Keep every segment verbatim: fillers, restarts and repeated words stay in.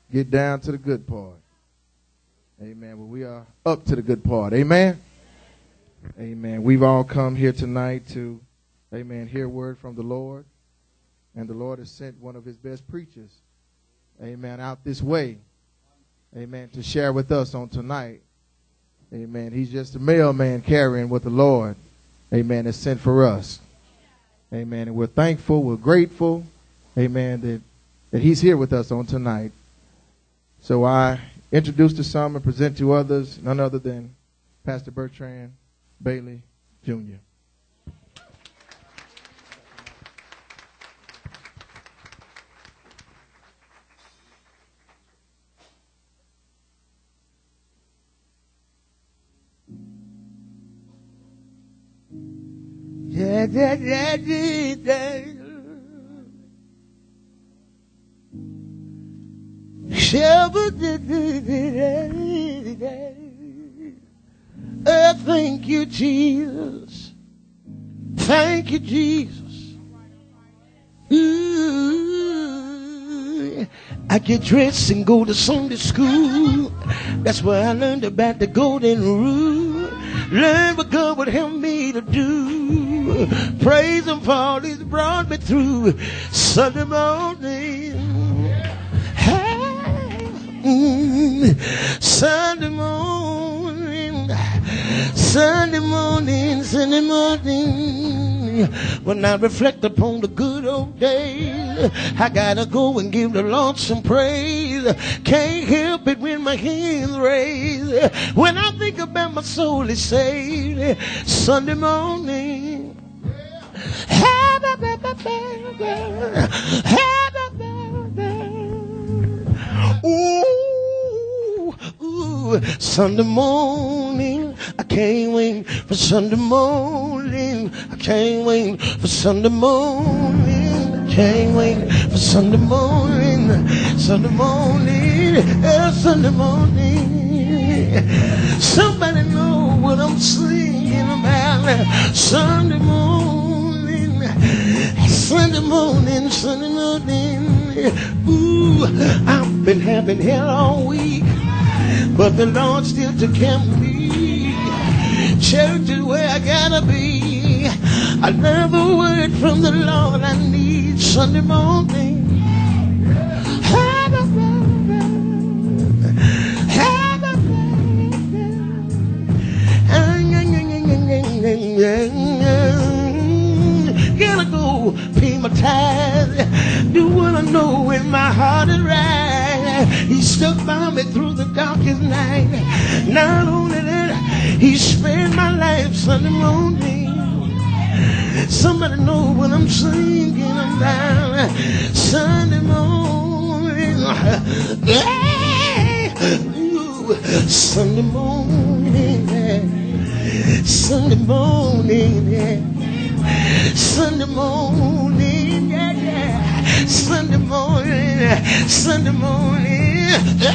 get down to the good part. Amen. Well, we are up to the good part. Amen. Amen. We've all come here tonight to, amen, hear word from the Lord. And the Lord has sent one of his best preachers, amen, out this way, amen, to share with us on tonight. Amen. He's just a mailman carrying what the Lord, amen, has sent for us. Amen. And we're thankful, we're grateful, amen, that, that he's here with us on tonight. So I introduce to some and present to others none other than Pastor Bertrand Bailey, Junior Yeah, yeah, yeah, yeah, yeah. Oh, thank you, Jesus. Thank you, Jesus. Ooh, I get dressed and go to Sunday school. That's where I learned about the golden rule. Learn what God would help me to do. Praise him for all he's brought me through. Sunday morning. Hey, mm, Sunday morning. Sunday morning, Sunday morning. When I reflect upon the good old days, I gotta go and give the Lord some praise. Can't help it when my hands raised. When I think about my soul is saved. Sunday morning. Ooh, ooh, Sunday morning. I can't wait for Sunday morning. I can't wait for Sunday morning. I can't wait for Sunday morning. Sunday morning. Yeah, Sunday morning. Somebody know what I'm singing about. Sunday morning. Sunday morning. Sunday morning. Ooh, I've been having hell all week, but the Lord still took care of me. Church is where I gotta be. I love a word from the Lord I need. Sunday morning. Gotta go pay my tithe. Do what I know when my heart is right. He stuck by me through the darkest night. Not only that, he spared my life Sunday morning. Somebody know what I'm singing about. Sunday morning. Ooh, Sunday morning. Sunday morning. Sunday morning. Yeah, yeah. Sunday morning. Sunday morning.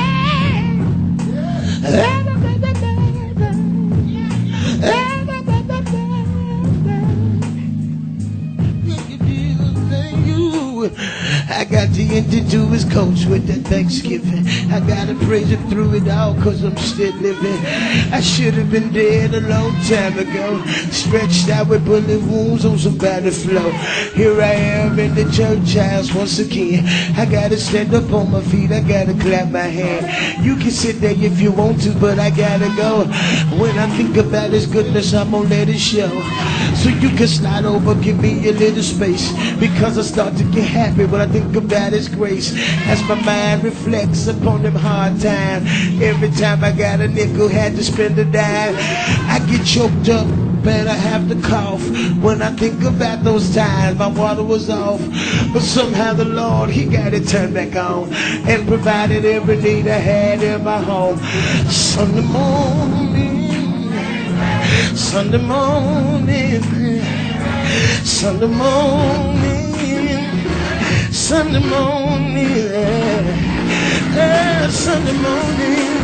I got to enter to his coach with that Thanksgiving. I gotta praise him through it all, cause I'm still living. I should have been dead a long time ago, stretched out with bullet wounds on some battlefield. Here I am in the church house once again. I gotta stand up on my feet, I gotta clap my hand. You can sit there if you want to, but I gotta go. When I think about his goodness, I'm gonna let it show. So you can slide over, give me a little space, because I start to get happy when I think about his grace. As my mind reflects upon them hard times, every time I got a nickel, had to spend a dime. I get choked up, but I have to cough when I think about those times my water was off. But somehow the Lord, he got it turned back on and provided every need I had in my home. Sunday morning, Sunday morning, Sunday morning, Sunday morning, yeah, Sunday morning,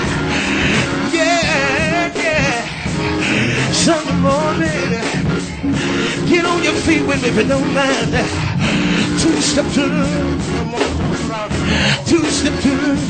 yeah, yeah, Sunday morning. Get on your feet with me if you don't mind. Two step to the, two step to the,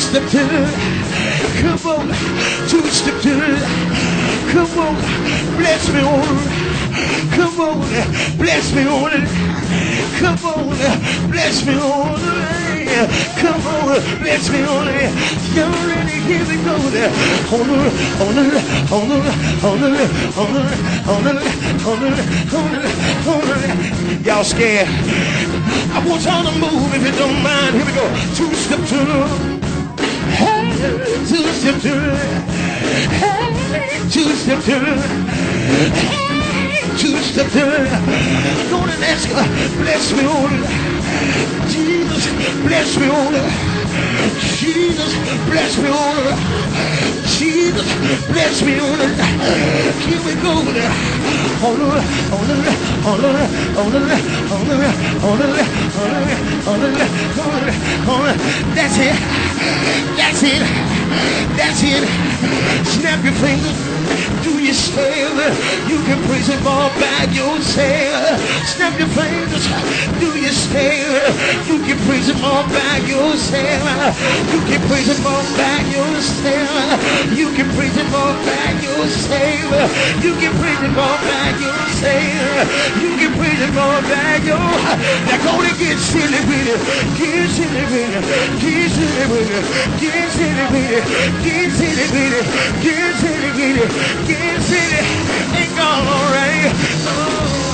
step to the left. Come on, two step to the left. Come on, bless me on the right. Come on, bless me on the left. Come on, bless me on the right. Come on, bless me on the left. You're ready, here we go there. On the left, on the left, on the left, on the left, on the left, on the left, on the left, on the left, on the left. Y'all scared? I want y'all to move if you don't mind. Here we go. Two step to the right. Hey, two step to the right. Hey, two step to the right. Hey, two step to the right. Go and ask her, bless me on the right. Jesus, bless me on the right. Jesus, bless me on the right. Jesus, bless me on the right. Here we go there. On the left, on the left, on the left, on the left, on the left, on the left, on the left, on the left, on the left, on the left. That's it. That's it. That's it. Snap your fingers. Do yourself. You can praise him all by yourself. Snap your fingers. Do yourself. You can praise him all by yourself. You can praise him all by yourself. You can praise him all by yourself. You can praise him all by yourself. You can praise him all by yourself. Now go to get silly with it. Get silly with it. Get silly with it. Get silly with it. Get silly with it. Get silly with it. Get silly. Ain't gone all right. Oh.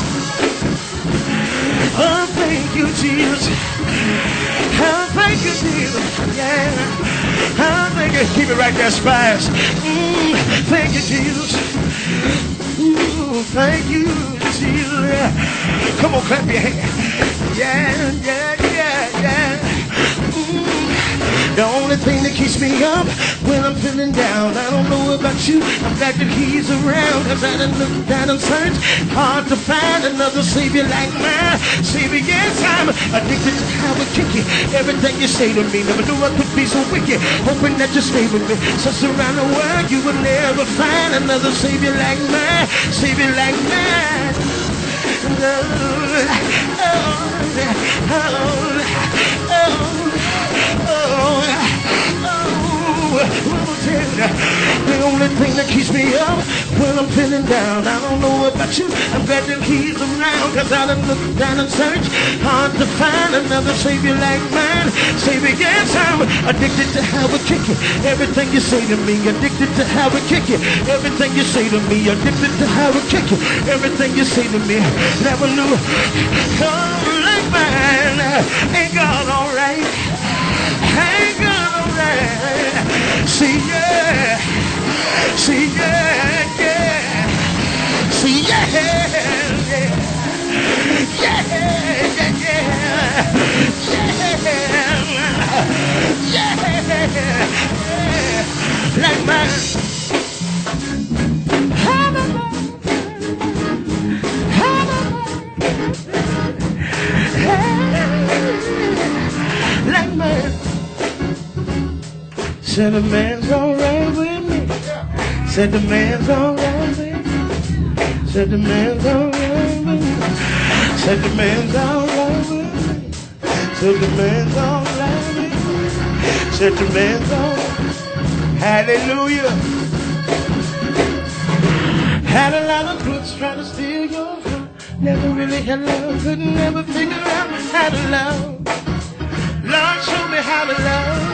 Oh, thank you, Jesus. Oh, thank you, Jesus. Yeah. Oh, thank you. Keep it right there, Spies. Mm, thank you, Jesus. Ooh, thank you, Jesus. Come on, clap your hands. Yeah, yeah, yeah, yeah. Mm. The only thing that keeps me up when I'm feeling down, I don't know about you, I'm glad that he's around. Cause I done looked down and searched, hard to find another savior like mine. Savior, yes, I'm addicted to how it kick it. Everything you say to me, never knew I could be so wicked. Hoping that you stay with me. Such around the world, you will never find another savior like mine. Savior like mine. Oh, oh, oh, oh, oh, the only thing that keeps me up when I'm feeling down, I don't know about you, I'm glad that he's around. Cause I done look down and search, hard to find another savior like mine. Savior, yes, I'm addicted to how we kick it. Everything you say to me, addicted to how we kick it. Everything you say to me, addicted to how we kick it. Everything you say to me, never knew. Oh, like mine, ain't gone all right. Ain't gone all right. See, yeah. See, yeah, yeah. See, yeah, yeah. Yeah, yeah, yeah. Yeah, yeah. Like mine. Like mine. Said the man's alright with me. Said the man's alright with me. Said the man's alright with me. Said the man's alright with me. Said the man's alright with me. Said the man's alright. Hallelujah. Had a lot of crooks trying to steal your heart. Never really had love. Couldn't never figure out how to love. Lord, show me how to love.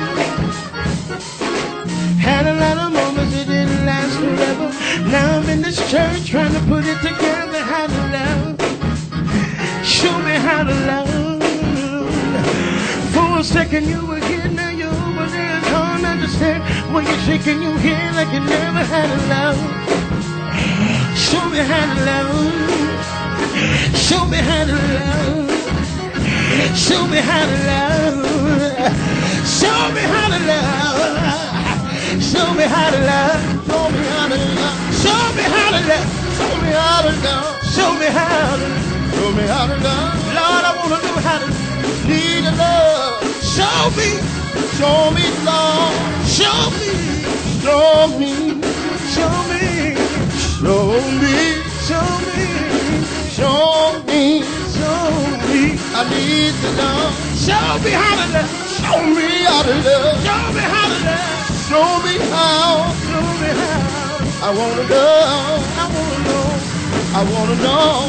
Had a lot of moments, it didn't last forever. Now I'm in this church trying to put it together. How to love. Show me how to love. For a second you were here, now you're over there. I can't understand why you're shaking your head like you never had a love. Show me how to love. Show me how to love. Show me how to love. Show me how to love. Show me how to love. Show me how to love. Show me how to love. Show me how to love. Show me how to love. Show me how to love. Lord, I want to know how to need a love. Show me. Show me, Lord. Show me. Show me. Show me. Show me. Show me. Show me. Show me. I need to know. Show me how to love. Show me how to love. Show me how to love. love. Show me how. Show me how. I wanna know. I wanna know. I wanna know.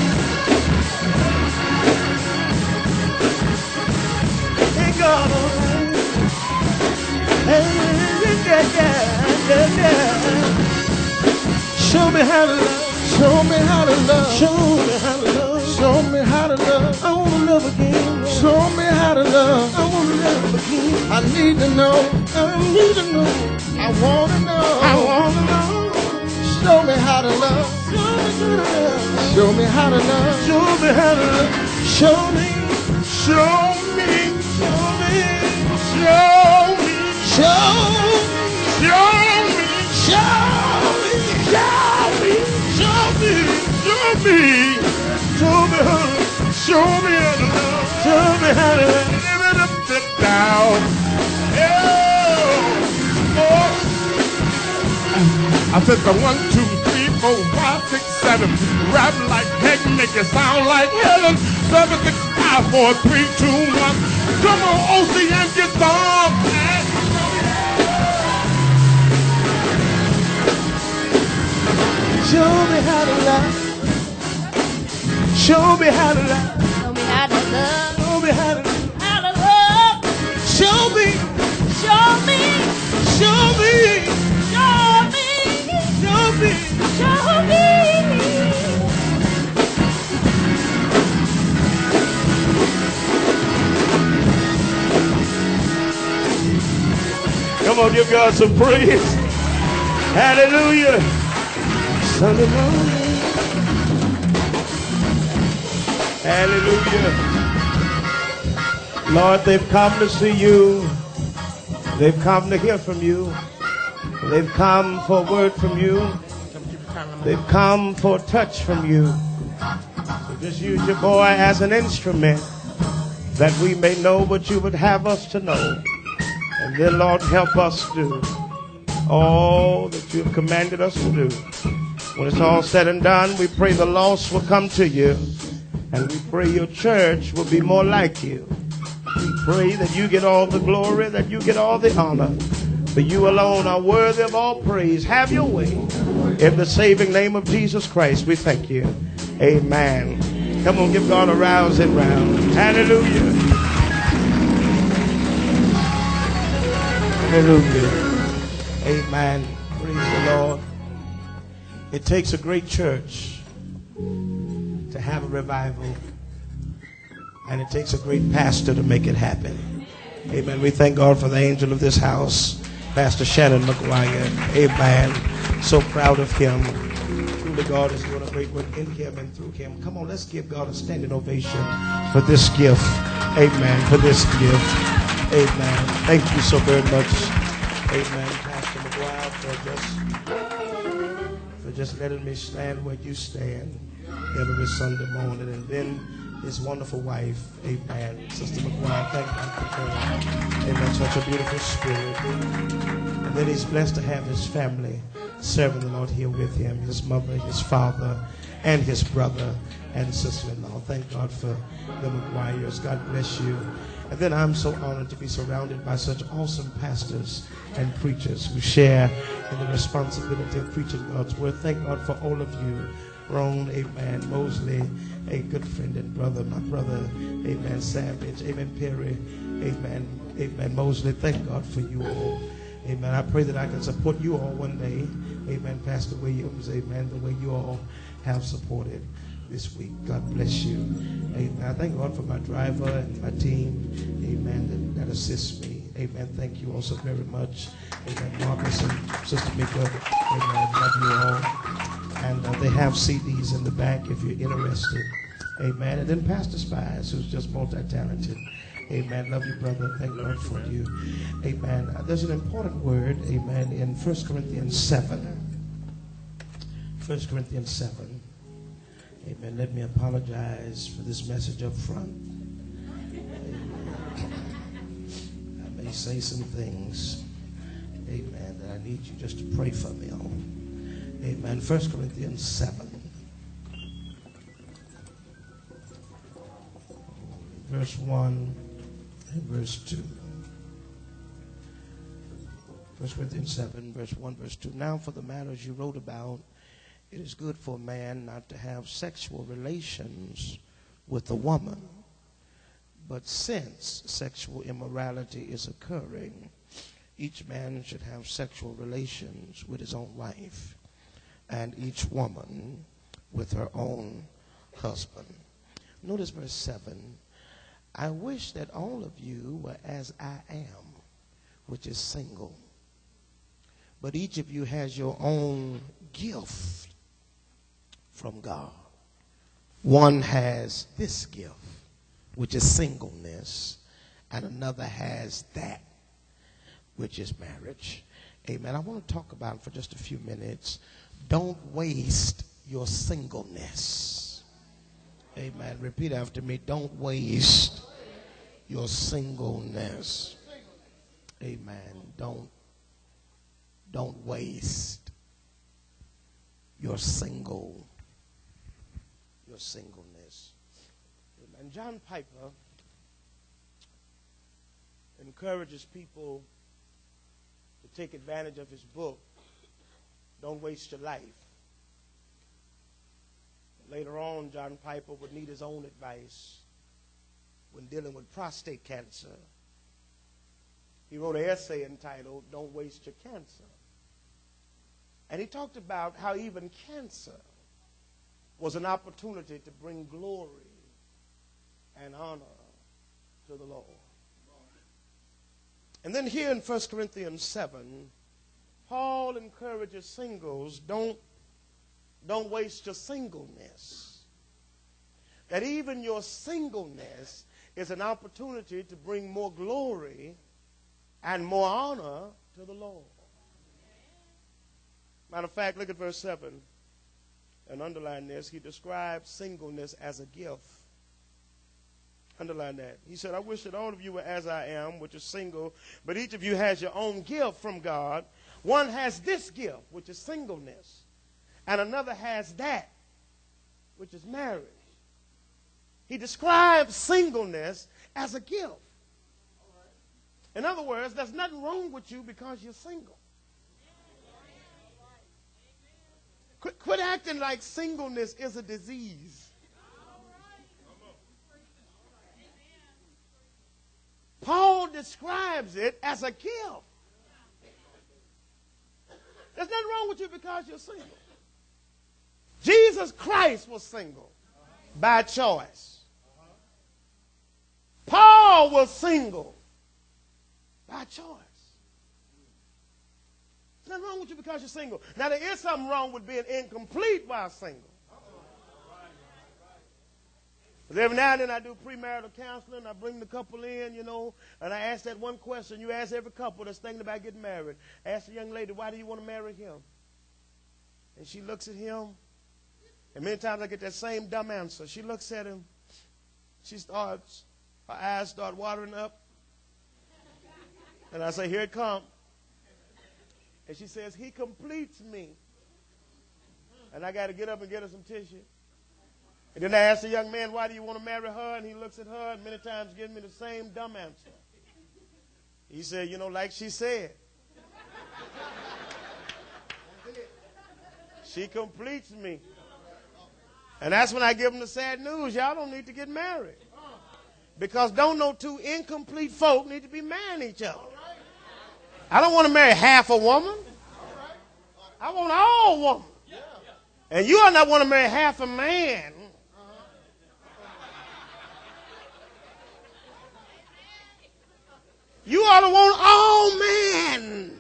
Hey God, hey, yeah, yeah, yeah, yeah. Show me how to love. Show me how to love. Show me how to love. Show me how to love. I wanna love again. Lord. Show me how to love. I wanna love again. I need to know. I need to know. I wanna know. I wanna know. Show me how to love. Show me how to love. Show me how to love. Show me how to love. Show me. Show me. Show me. Show me. Show Show me. me. Show me. Show me. Show me. Show me. Show me how to Show me how to love. Show me how to Live it up, sit down. Oh. Oh. I said the one, two, three, four, five, six, seven. Rap like heck, make it sound like Helen. Seven, six, five, four, three, two, one. Come on, O C M, get some. Show me how to love. Show me how to love. Show me how to love. Show me how to love. How to love. Show me. Show me. Show me. Show me. Show me. Show me. Come on, give God some praise. Hallelujah. Sunday morning. Hallelujah. Lord, they've come to see you. They've come to hear from you. They've come for a word from you. They've come for a touch from you. So just use your boy as an instrument that we may know what you would have us to know. And then, Lord, help us do all that you have commanded us to do. When it's all said and done, we pray the lost will come to you. And we pray your church will be more like you. We pray that you get all the glory, that you get all the honor. For you alone are worthy of all praise. Have your way. In the saving name of Jesus Christ, we thank you. Amen. Come on, give God a rousing round. Hallelujah. Hallelujah. Amen. Praise the Lord. It takes a great church to have a revival. And it takes a great pastor to make it happen. Amen. We thank God for the angel of this house, Pastor Shannon McGuire. Amen. So proud of him. Truly, God is doing a great work in him and through him. Come on, let's give God a standing ovation for this gift. Amen. For this gift. Amen. Thank you so very much. Amen. Pastor McGuire, for just, for just letting me stand where you stand every Sunday morning. And then his wonderful wife, amen, Sister McGuire, thank God for her. Amen, such a beautiful spirit. And then he's blessed to have his family serving the Lord here with him, his mother, his father, and his brother and sister-in-law. Thank God for the McGuires. God bless you. And then I'm so honored to be surrounded by such awesome pastors and preachers who share in the responsibility of preaching God's word. Thank God for all of you. Ron, amen, Mosley, a good friend and brother, my brother, amen, Savage, amen, Perry, amen, amen, Mosley. Thank God for you all. Amen. I pray that I can support you all one day. Amen, Pastor Williams, amen, the way you all have supported this week. God bless you. Amen. I thank God for my driver and my team, amen, that, that assists me. Amen. Thank you all so very much. Amen. Marcus and Sister Mika, amen, love you all. And uh, they have C Ds in the back if you're interested. Amen. And then Pastor Spies, who's just multi-talented. Amen. Love you, brother. Thank God for you. Amen. Uh, there's an important word, amen, in First Corinthians seven. First Corinthians seven. Amen. Let me apologize for this message up front. Amen. I may say some things, amen, that I need you just to pray for me on. Amen. First Corinthians seven. Verse one and verse two. First Corinthians seven, verse one, verse two. Now for the matters you wrote about, it is good for a man not to have sexual relations with a woman. But since sexual immorality is occurring, each man should have sexual relations with his own wife, and each woman with her own husband. Notice verse seven. I wish that all of you were as I am, which is single. But each of you has your own gift from God. One has this gift, which is singleness, and another has that, which is marriage. Amen. I want to talk about for just a few minutes. Don't waste your singleness. Amen. Repeat after me. Don't waste your singleness. Amen. Don't, don't waste your single, your singleness. Amen. John Piper encourages people to take advantage of his book, Don't Waste Your Life. Later on, John Piper would need his own advice when dealing with prostate cancer. He wrote an essay entitled, Don't Waste Your Cancer. And he talked about how even cancer was an opportunity to bring glory and honor to the Lord. And then here in First Corinthians seven, Paul encourages singles, don't, don't waste your singleness. That even your singleness is an opportunity to bring more glory and more honor to the Lord. Matter of fact, look at verse seven and underline this. He describes singleness as a gift. Underline that. He said, I wish that all of you were as I am, which is single, but each of you has your own gift from God. One has this gift, which is singleness, and another has that, which is marriage. He describes singleness as a gift. In other words, there's nothing wrong with you because you're single. Quit, quit acting like singleness is a disease. Paul describes it as a gift. There's nothing wrong with you because you're single. Jesus Christ was single by choice. Paul was single by choice. There's nothing wrong with you because you're single. Now, there is something wrong with being incomplete while single. Because every now and then I do premarital counseling. I bring the couple in, you know, and I ask that one question. You ask every couple that's thinking about getting married. Ask the young lady, why do you want to marry him? And she looks at him. And many times I get that same dumb answer. She looks at him. She starts, her eyes start watering up. And I say, here it comes. And she says, he completes me. And I got to get up and get her some tissue. And then I ask the young man, why do you want to marry her? And he looks at her and many times gives me the same dumb answer. He said, you know, like she said. She completes me. And that's when I give them the sad news. Y'all don't need to get married. Because don't no two incomplete folk need to be marrying each other. I don't want to marry half a woman. I want all woman. And you ought not want to marry half a man. You ought to want all men.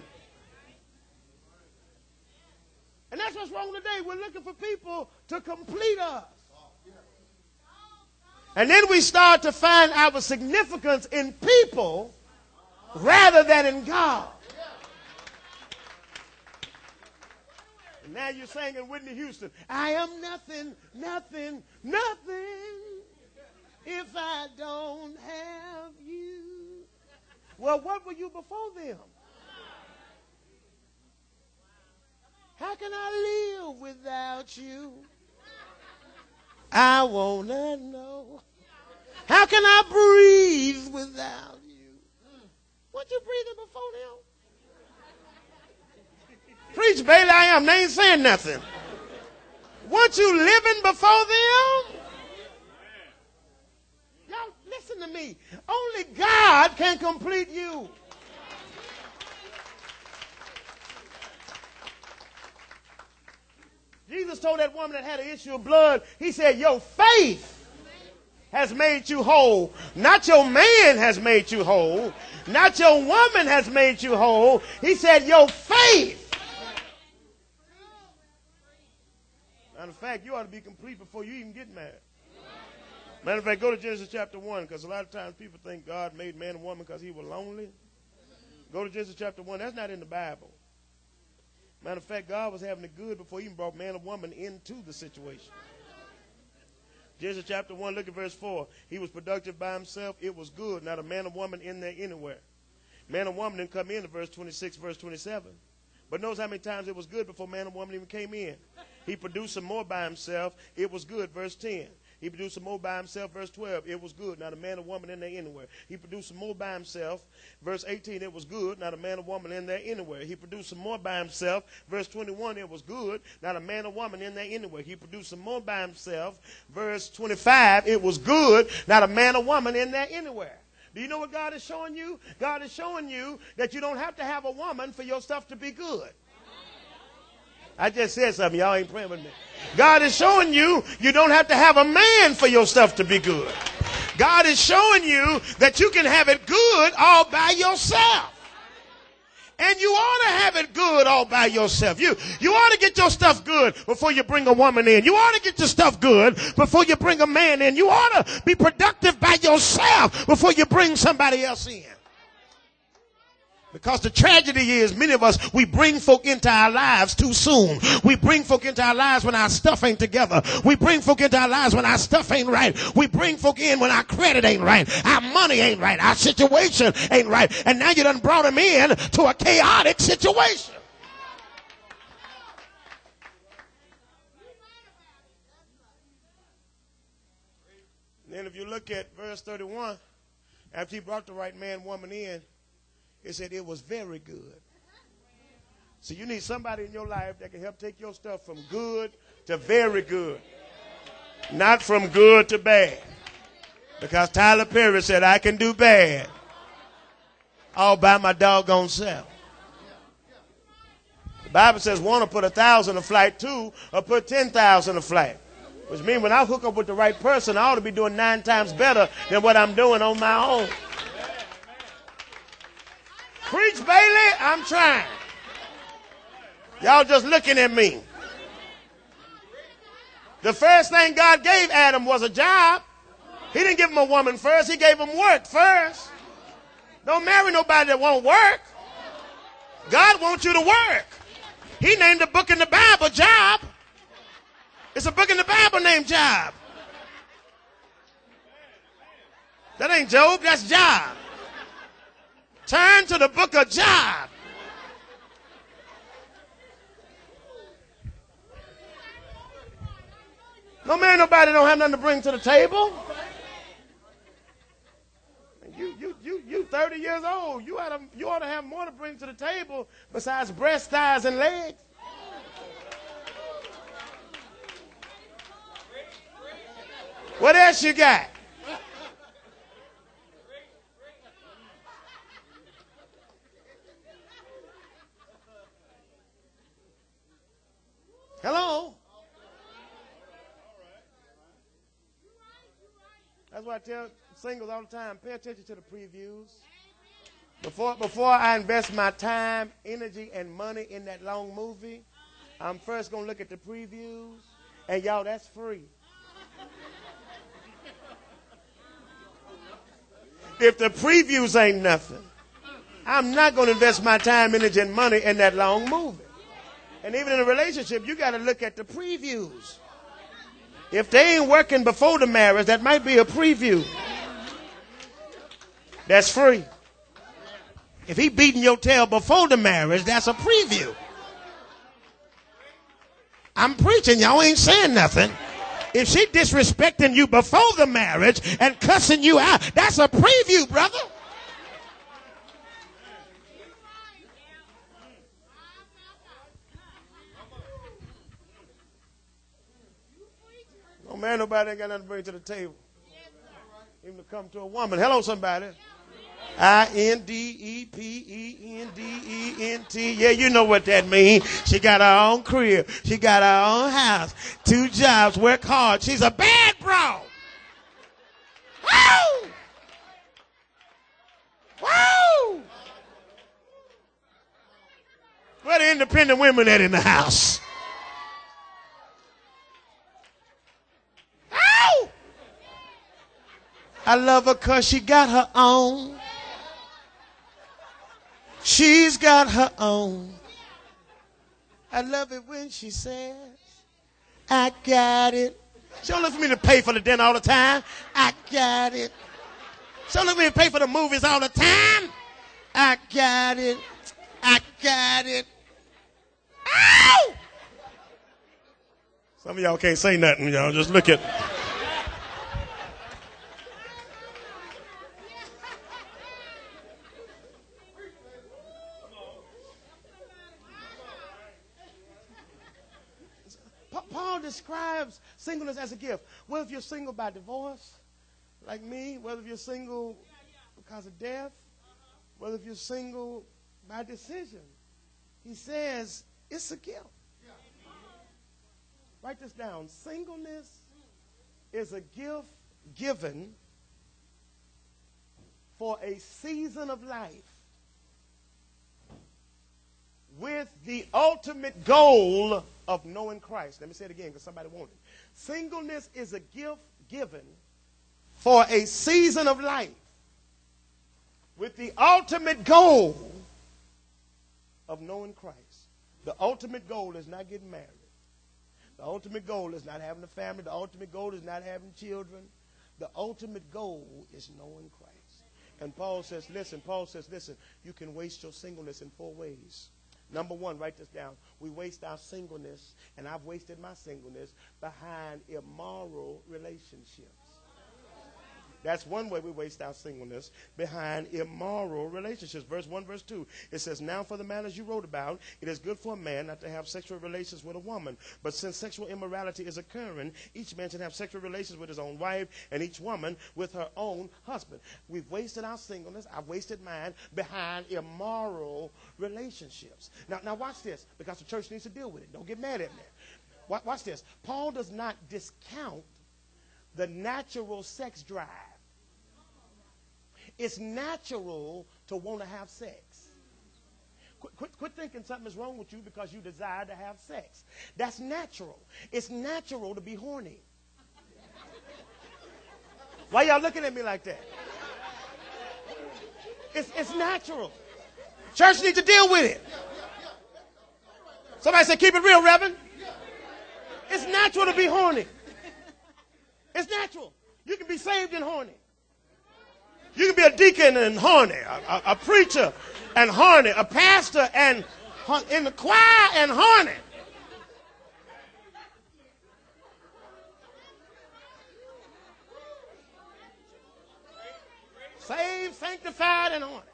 And that's what's wrong today. We're looking for people to complete us. And then we start to find our significance in people rather than in God. And now you're singing Whitney Houston, I am nothing, nothing, nothing if I don't have you. Well, what were you before them? How can I live without you? I want to know. How can I breathe without you? Weren't you breathing before them? Preach, Bailey, I am. They ain't saying nothing. Weren't you living before them? Y'all, listen to me. Only God can complete you. Jesus told that woman that had an issue of blood, he said, your faith has made you whole. Not your man has made you whole. Not your woman has made you whole. He said, your faith. Matter of fact, you ought to be complete before you even get married. Matter of fact, go to Genesis chapter one, because a lot of times people think God made man and woman because he was lonely. Go to Genesis chapter one. That's not in the Bible. Matter of fact, God was having it good before he even brought man and woman into the situation. Genesis chapter one, look at verse four. He was productive by himself. It was good. Not a man or woman in there anywhere. Man or woman didn't come into verse twenty-six, verse twenty-seven. But notice how many times it was good before man or woman even came in. He produced some more by himself. It was good, verse ten. He produced some more by himself, verse twelve. It was good. Not a man or woman in there anywhere. He produced some more by himself. Verse eighteen, it was good. Not a man or woman in there anywhere. He produced some more by himself. Verse twenty-one, it was good. Not a man or woman in there anywhere. He produced some more by himself. Verse twenty-five, it was good. Not a man or woman in there anywhere. Do you know what God is showing you? God is showing you that you don't have to have a woman for your stuff to be good. I just said something. Y'all ain't praying with me. God is showing you you don't have to have a man for your stuff to be good. God is showing you that you can have it good all by yourself. And you ought to have it good all by yourself. You, you ought to get your stuff good before you bring a woman in. You ought to get your stuff good before you bring a man in. You ought to be productive by yourself before you bring somebody else in. Because the tragedy is many of us, we bring folk into our lives too soon. We bring folk into our lives when our stuff ain't together. We bring folk into our lives when our stuff ain't right. We bring folk in when our credit ain't right. Our money ain't right. Our situation ain't right. And now you done brought them in to a chaotic situation. Then if you look at verse thirty-one, after he brought the right man, woman in, it said it was very good. So you need somebody in your life that can help take your stuff from good to very good. Not from good to bad. Because Tyler Perry said, I can do bad all by my doggone self. The Bible says one will put a thousand a flight, two or put ten thousand a flight. Which means when I hook up with the right person, I ought to be doing nine times better than what I'm doing on my own. Preach, Bailey, I'm trying. Y'all just looking at me. The first thing God gave Adam was a job. He didn't give him a woman first. He gave him work first. Don't marry nobody that won't work. God wants you to work. He named a book in the Bible Job. It's a book in the Bible named Job. That ain't Job, that's Job. Turn to the book of Job. No man, nobody don't have nothing to bring to the table. You, you, you, you thirty years old. You ought to, you ought to have more to bring to the table besides breast, thighs, and legs. What else you got? Hello? That's why I tell singles all the time, pay attention to the previews. Before, before I invest my time, energy, and money in that long movie, I'm first going to look at the previews. And y'all, that's free. If the previews ain't nothing, I'm not going to invest my time, energy, and money in that long movie. And even in a relationship, you got to look at the previews. If they ain't working before the marriage, that might be a preview. That's free. If he beating your tail before the marriage, that's a preview. I'm preaching. Y'all ain't saying nothing. If she disrespecting you before the marriage and cussing you out, that's a preview, brother. man, nobody ain't got nothing to bring to the table. Even to come to a woman. Hello, somebody. I N D E P E N D E N T. Yeah, you know what that means. She got her own crib. She got her own house. Two jobs. Work hard. She's a bad bro. Woo! Woo! Where the independent women at in the house? Ow! I love her because she got her own. She's got her own. I love it when she says, I got it. She don't look for me to pay for the dinner all the time. I got it. She don't look for me to pay for the movies all the time. I got it. I got it. Ow! Some of y'all can't say nothing, y'all. Just look at. Paul describes singleness as a gift. Whether if you're single by divorce, like me, whether if you're single because of death, whether if you're single by decision, he says it's a gift. Write this down. Singleness is a gift given for a season of life with the ultimate goal of knowing Christ. Let me say it again because somebody wanted it. Singleness is a gift given for a season of life with the ultimate goal of knowing Christ. The ultimate goal is not getting married. The ultimate goal is not having a family. The ultimate goal is not having children. The ultimate goal is knowing Christ. And Paul says, listen, Paul says, listen, you can waste your singleness in four ways. Number one, write this down. We waste our singleness, and I've wasted my singleness, behind immoral relationships. That's one way we waste our singleness, behind immoral relationships. Verse one, verse two, it says, now for the matters you wrote about, it is good for a man not to have sexual relations with a woman. But since sexual immorality is occurring, each man should have sexual relations with his own wife, and each woman with her own husband. We've wasted our singleness. I've wasted mine behind immoral relationships. Now, now watch this, because the church needs to deal with it. Don't get mad at me. Watch, watch this. Paul does not discount the natural sex drive. It's natural to want to have sex. Quit, quit, quit thinking something is wrong with you because you desire to have sex. That's natural. It's natural to be horny. Why y'all looking at me like that? It's, it's natural. Church needs to deal with it. Somebody say, keep it real, Reverend. It's natural to be horny. It's natural. You can be saved and horny. You can be a deacon and horny, a, a, a preacher and horny, a pastor and in the choir and horny. Saved, sanctified, and horny.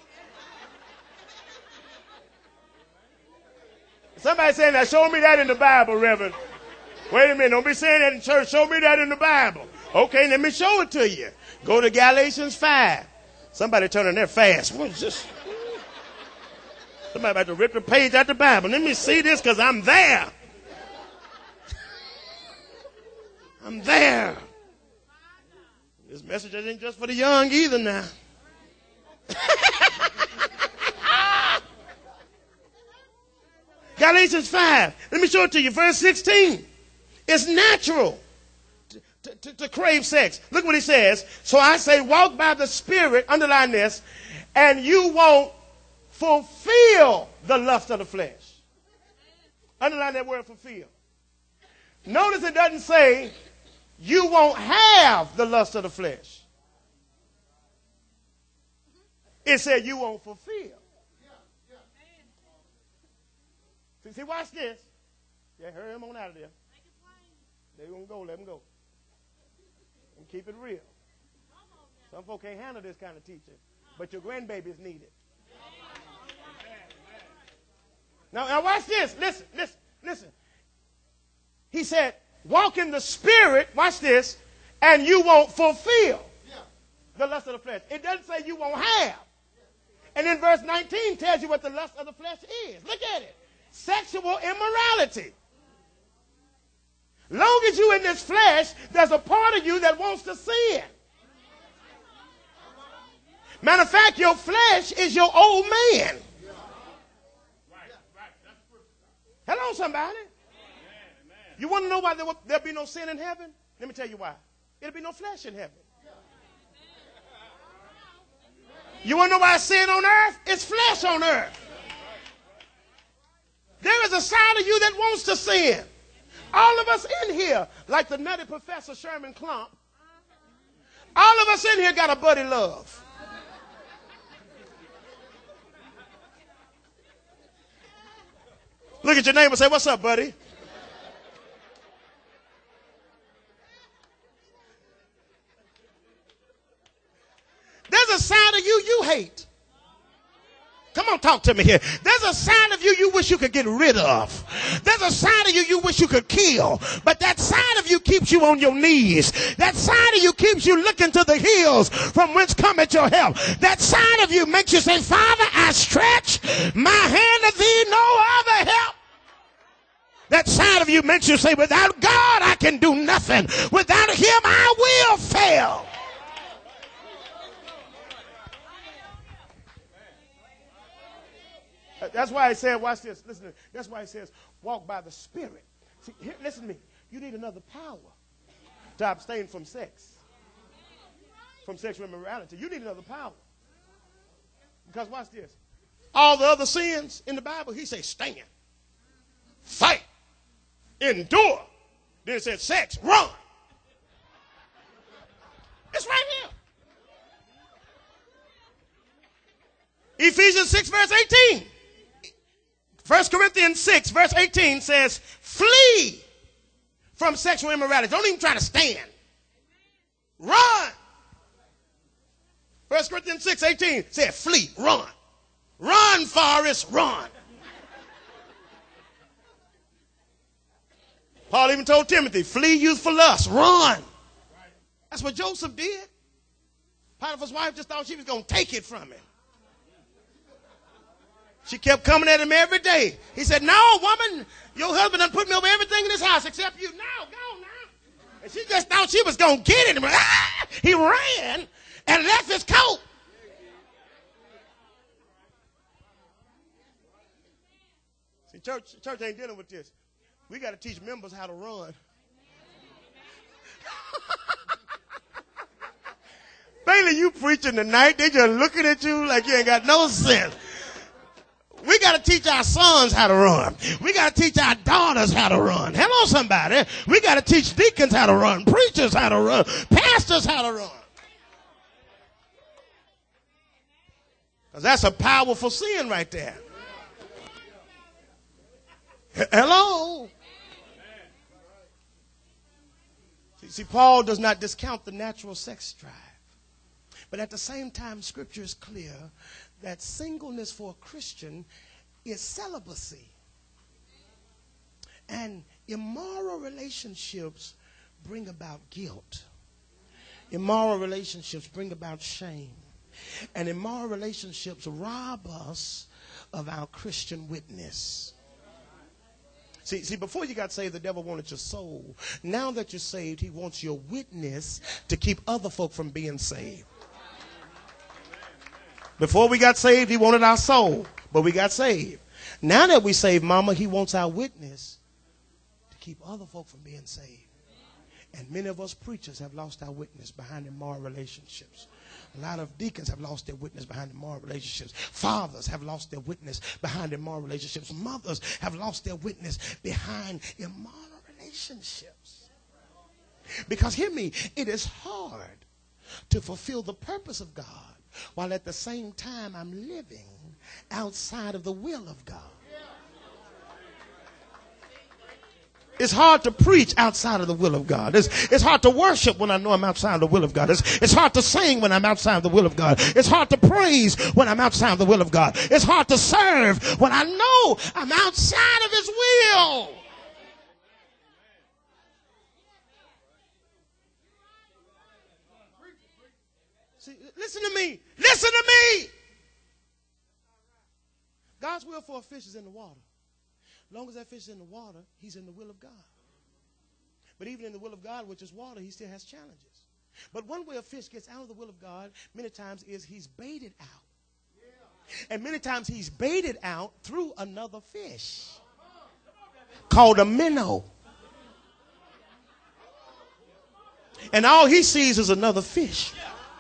Somebody saying that, show me that in the Bible, Reverend. Wait a minute, don't be saying that in church. Show me that in the Bible. Okay, let me show it to you. Go to Galatians five. Somebody turning there fast. What is this? Somebody about to rip the page out the Bible. Let me see this because I'm there. I'm there. This message isn't just for the young either now. Galatians five. Let me show it to you. Verse sixteen. It's natural to, to, to crave sex. Look what he says. So I say, walk by the Spirit, underline this, and you won't fulfill the lust of the flesh. Underline that word fulfill. Notice it doesn't say you won't have the lust of the flesh. It said you won't fulfill. See, see, watch this. Yeah, hurry him on out of there. They're going to go, let them go. And keep it real. Some folk can't handle this kind of teaching, but your grandbabies need it. Now, now watch this. Listen, listen, listen. He said, walk in the spirit, watch this, and you won't fulfill the lust of the flesh. It doesn't say you won't have. And then verse nineteen tells you what the lust of the flesh is. Look at it. Sexual immorality. Long as you in this flesh, there's a part of you that wants to sin. Matter of fact, your flesh is your old man. Hello, somebody. You want to know why there will, there'll be no sin in heaven? Let me tell you why. There'll be no flesh in heaven. You want to know why it's sin on earth? It's flesh on earth. There is a side of you that wants to sin. All of us in here, like the nutty Professor Sherman Klump, all of us in here got a buddy love. Look at your neighbor and say, what's up, buddy? There's a side of you you hate. Come on, talk to me here. There's a side of you you wish you could get rid of. There's a side of you you wish you could kill. But that side of you keeps you on your knees. That side of you keeps you looking to the hills from whence cometh your help. That side of you makes you say, Father, I stretch my hand to thee, no other help. That side of you makes you say, without God I can do nothing. Without him I will fail. That's why he said, watch this, listen to me. That's why he says, walk by the Spirit. See, here, listen to me. You need another power to abstain from sex, from sexual immorality. You need another power. Because watch this. All the other sins in the Bible, he says, stand, fight, endure. Then it said, sex, run. It's right here. Ephesians six, verse eighteen. First Corinthians six, verse eighteen says, flee from sexual immorality. Don't even try to stand. Run. First Corinthians six, eighteen said, flee, run. Run, Forrest, run. Paul even told Timothy, flee youthful lust, run. That's what Joseph did. Potiphar's wife just thought she was going to take it from him. She kept coming at him every day. He said, no, woman, your husband done put me over everything in this house except you. Now, go now. And she just thought she was going to get it. Ah! He ran and left his coat. See, church, church ain't dealing with this. We got to teach members how to run. Bailey, you preaching tonight. They just looking at you like you ain't got no sense. We got to teach our sons how to run. We got to teach our daughters how to run. Hello, somebody. We got to teach deacons how to run, preachers how to run, pastors how to run. Because that's a powerful sin right there. H- Hello. See, see, Paul does not discount the natural sex drive. But at the same time, Scripture is clear that singleness for a Christian is celibacy. And immoral relationships bring about guilt. Immoral relationships bring about shame. And immoral relationships rob us of our Christian witness. See, see, before you got saved, the devil wanted your soul. Now that you're saved, he wants your witness to keep other folk from being saved. Before we got saved, he wanted our soul, but we got saved. Now that we saved, mama, he wants our witness to keep other folk from being saved. And many of us preachers have lost our witness behind immoral relationships. A lot of deacons have lost their witness behind immoral relationships. Fathers have lost their witness behind immoral relationships. Mothers have lost their witness behind immoral relationships. Because hear me, it is hard to fulfill the purpose of God while at the same time I'm living outside of the will of God. It's hard to preach outside of the will of God. It's, it's hard to worship when I know I'm outside of the will of God. It's, it's hard to sing when I'm outside of the will of God. It's hard to praise when I'm outside of the will of God. It's hard to serve when I know I'm outside of his will. Listen to me. Listen to me. God's will for a fish is in the water. As long as that fish is in the water, he's in the will of God. But even in the will of God, which is water, he still has challenges. But one way a fish gets out of the will of God many times is he's baited out. And many times he's baited out through another fish called a minnow. And all he sees is another fish.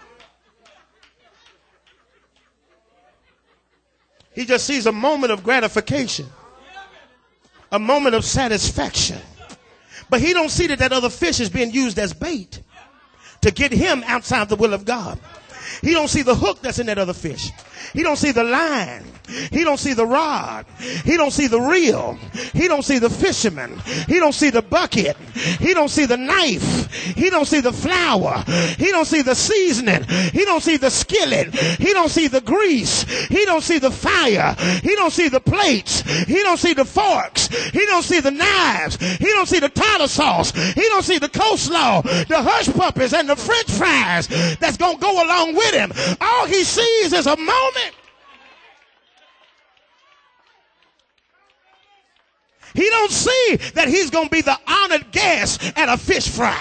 He just sees a moment of gratification, a moment of satisfaction. But he don't see that that other fish is being used as bait to get him outside the will of God. He don't see the hook that's in that other fish. He don't see the line. He don't see the rod. He don't see the reel. He don't see the fisherman. He don't see the bucket. He don't see the knife. He don't see the flour. He don't see the seasoning. He don't see the skillet. He don't see the grease. He don't see the fire. He don't see the plates. He don't see the forks. He don't see the knives. He don't see the tartar sauce. He don't see the coleslaw, the hush puppies, and the french fries that's going to go along with him. All he sees is a moment. He don't see that he's going to be the honored guest at a fish fry.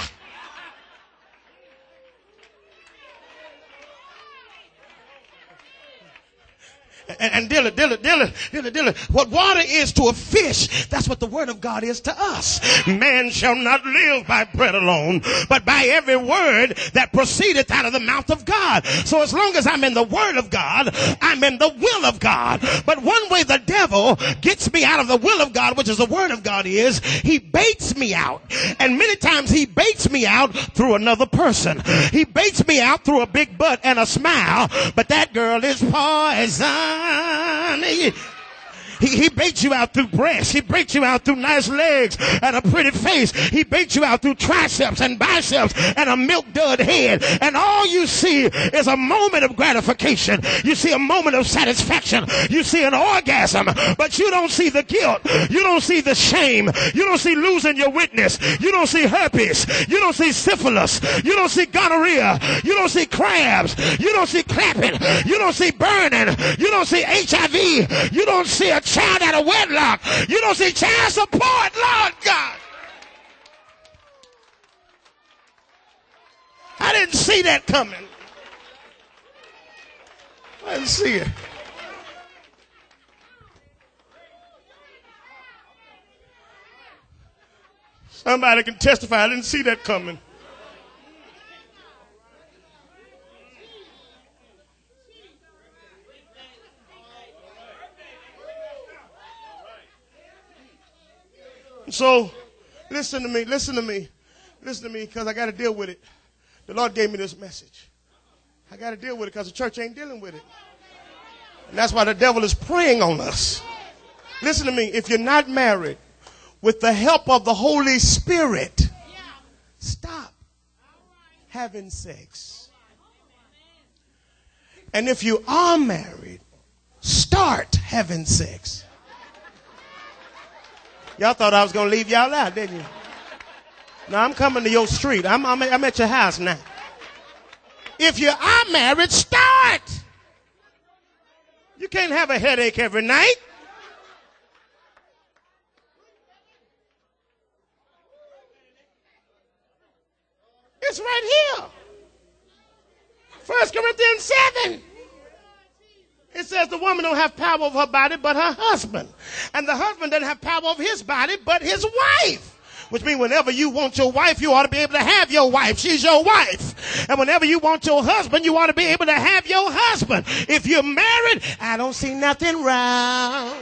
And, and Dilla, Dilla, Dilla, Dilla, Dilla, what water is to a fish, that's what the word of God is to us. Man shall not live by bread alone, but by every word that proceedeth out of the mouth of God. So as long as I'm in the word of God, I'm in the will of God. But one way the devil gets me out of the will of God, which is the word of God, is he baits me out. And many times he baits me out through another person. He baits me out through a big butt and a smile, but that girl is poison. He, he baits you out through breasts. He baits you out through nice legs and a pretty face. He baits you out through triceps and biceps and a milk dud head. And all you see is a moment of gratification. You see a moment of satisfaction. You see an orgasm, but you don't see the guilt. You don't see the shame. You don't see losing your witness. You don't see herpes. You don't see syphilis. You don't see gonorrhea. You don't see crabs. You don't see clapping. You don't see burning. You don't see H I V. You don't see a child out of wedlock. You don't see child support, Lord God. I didn't see that coming. I didn't see it. Somebody can testify. I didn't see that coming. So, listen to me, listen to me, listen to me, because I got to deal with it. The Lord gave me this message. I got to deal with it because the church ain't dealing with it. And that's why the devil is preying on us. Listen to me, if you're not married, with the help of the Holy Spirit, stop having sex. And if you are married, start having sex. Y'all thought I was going to leave y'all out, didn't you? Now, I'm coming to your street. I'm, I'm, I'm at your house now. If you are married, start. You can't have a headache every night. It's right here. First Corinthians seven. It says the woman don't have power over her body but her husband. And the husband doesn't have power over his body but his wife. Which means whenever you want your wife, you ought to be able to have your wife. She's your wife. And whenever you want your husband, you ought to be able to have your husband. If you're married, I don't see nothing wrong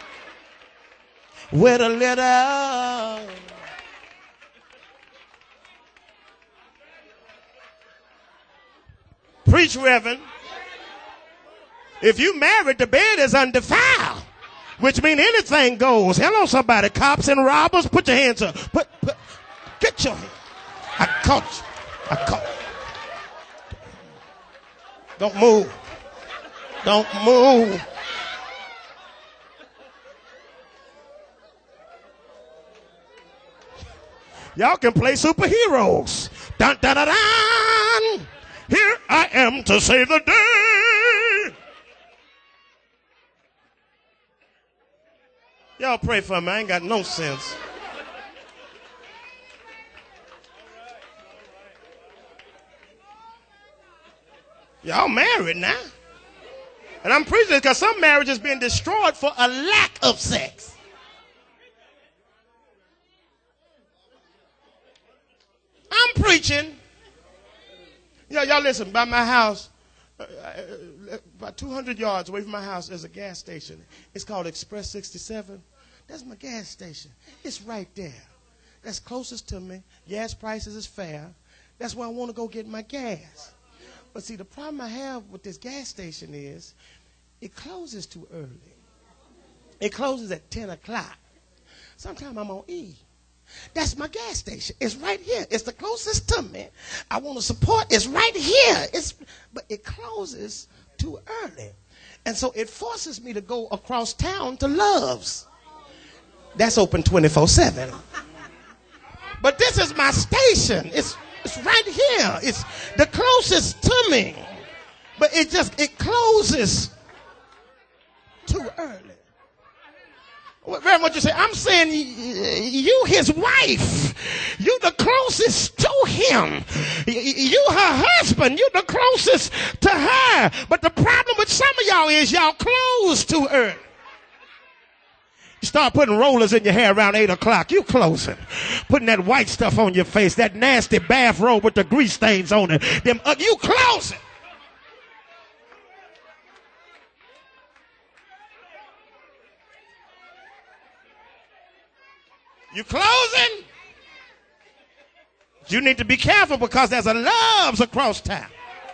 with a little. Preach, Reverend. If you married, the bed is undefiled, which means anything goes. Hello, somebody. Cops and robbers, put your hands up. Put, put, get your hand. I caught you. I caught you. Don't move. Don't move. Y'all can play superheroes. Dun, dun, dun, dun. Here I am to save the day. Y'all pray for me. I ain't got no sense. Y'all married now. And I'm preaching because some marriages being destroyed for a lack of sex. I'm preaching. Yeah, y'all listen, by my house, uh, uh, about two hundred yards away from my house, there's a gas station. It's called Express sixty-seven. That's my gas station. It's right there. That's closest to me. Gas prices is fair. That's where I want to go get my gas. But see, the problem I have with this gas station is it closes too early. It closes at ten o'clock. Sometimes I'm on E. That's my gas station. It's right here. It's the closest to me. I want to support. It's right here. It's, but it closes too early. And so it forces me to go across town to Love's. That's open twenty-four seven. But this is my station. It's It's right here. It's the closest to me. But it just, it closes too early. Reverend, what you say? I'm saying you his wife. You the closest to him. You her husband. You the closest to her. But the problem with some of y'all is y'all close too early. You start putting rollers in your hair around eight o'clock. You closing. Putting that white stuff on your face. That nasty bathrobe with the grease stains on it. Them, uh, you closing. You closing? You need to be careful because there's a Love's across town.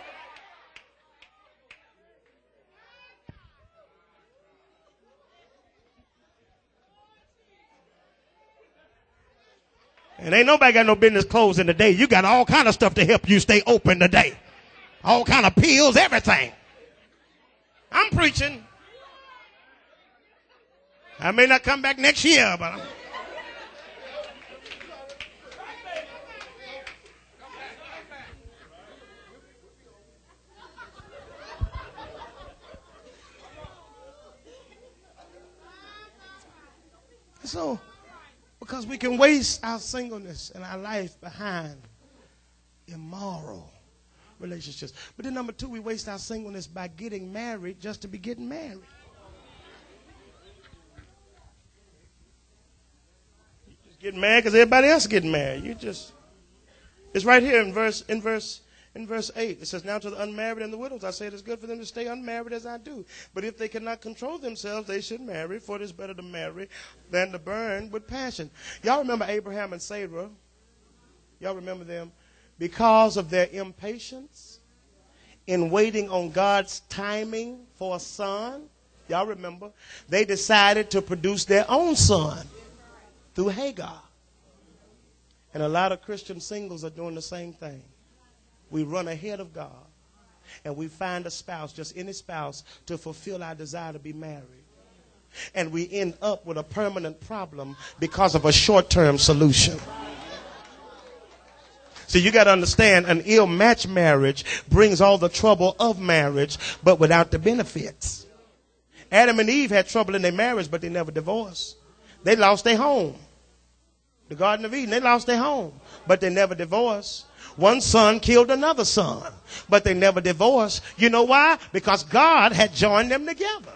And ain't nobody got no business closing today. You got all kind of stuff to help you stay open today. All kind of pills, everything. I'm preaching. I may not come back next year, but I'm... So, because we can waste our singleness and our life behind immoral relationships. But then number two, we waste our singleness by getting married just to be getting married. You just getting married because everybody else is getting married. You just, it's right here in verse, in verse, in verse eight. It says, now to the unmarried and the widows, I say it is good for them to stay unmarried as I do. But if they cannot control themselves, they should marry, for it is better to marry than to burn with passion. Y'all remember Abraham and Sarah? Y'all remember them? Because of their impatience in waiting on God's timing for a son, y'all remember, they decided to produce their own son through Hagar. And a lot of Christian singles are doing the same thing. We run ahead of God and we find a spouse, just any spouse, to fulfill our desire to be married. And we end up with a permanent problem because of a short-term solution. So you got to understand, an ill-matched marriage brings all the trouble of marriage, but without the benefits. Adam and Eve had trouble in their marriage, but they never divorced. They lost their home. The Garden of Eden, they lost their home, but they never divorced. One son killed another son, but they never divorced. You know why? Because God had joined them together.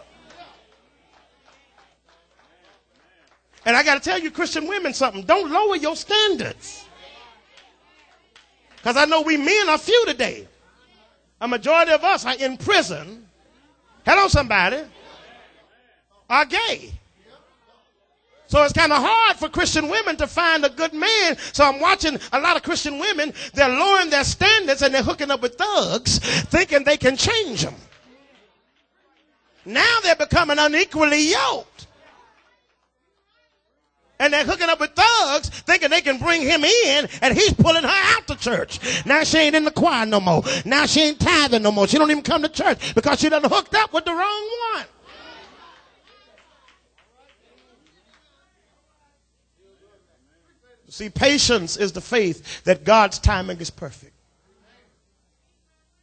And I got to tell you, Christian women, something. Don't lower your standards. Because I know we men are few today. A majority of us are in prison. Hello, somebody. Are gay. So it's kind of hard for Christian women to find a good man. So I'm watching a lot of Christian women. They're lowering their standards and they're hooking up with thugs thinking they can change them. Now they're becoming unequally yoked. And they're hooking up with thugs thinking they can bring him in and he's pulling her out to church. Now she ain't in the choir no more. Now she ain't tithing no more. She don't even come to church because she done hooked up with the wrong one. See, patience is the faith that God's timing is perfect.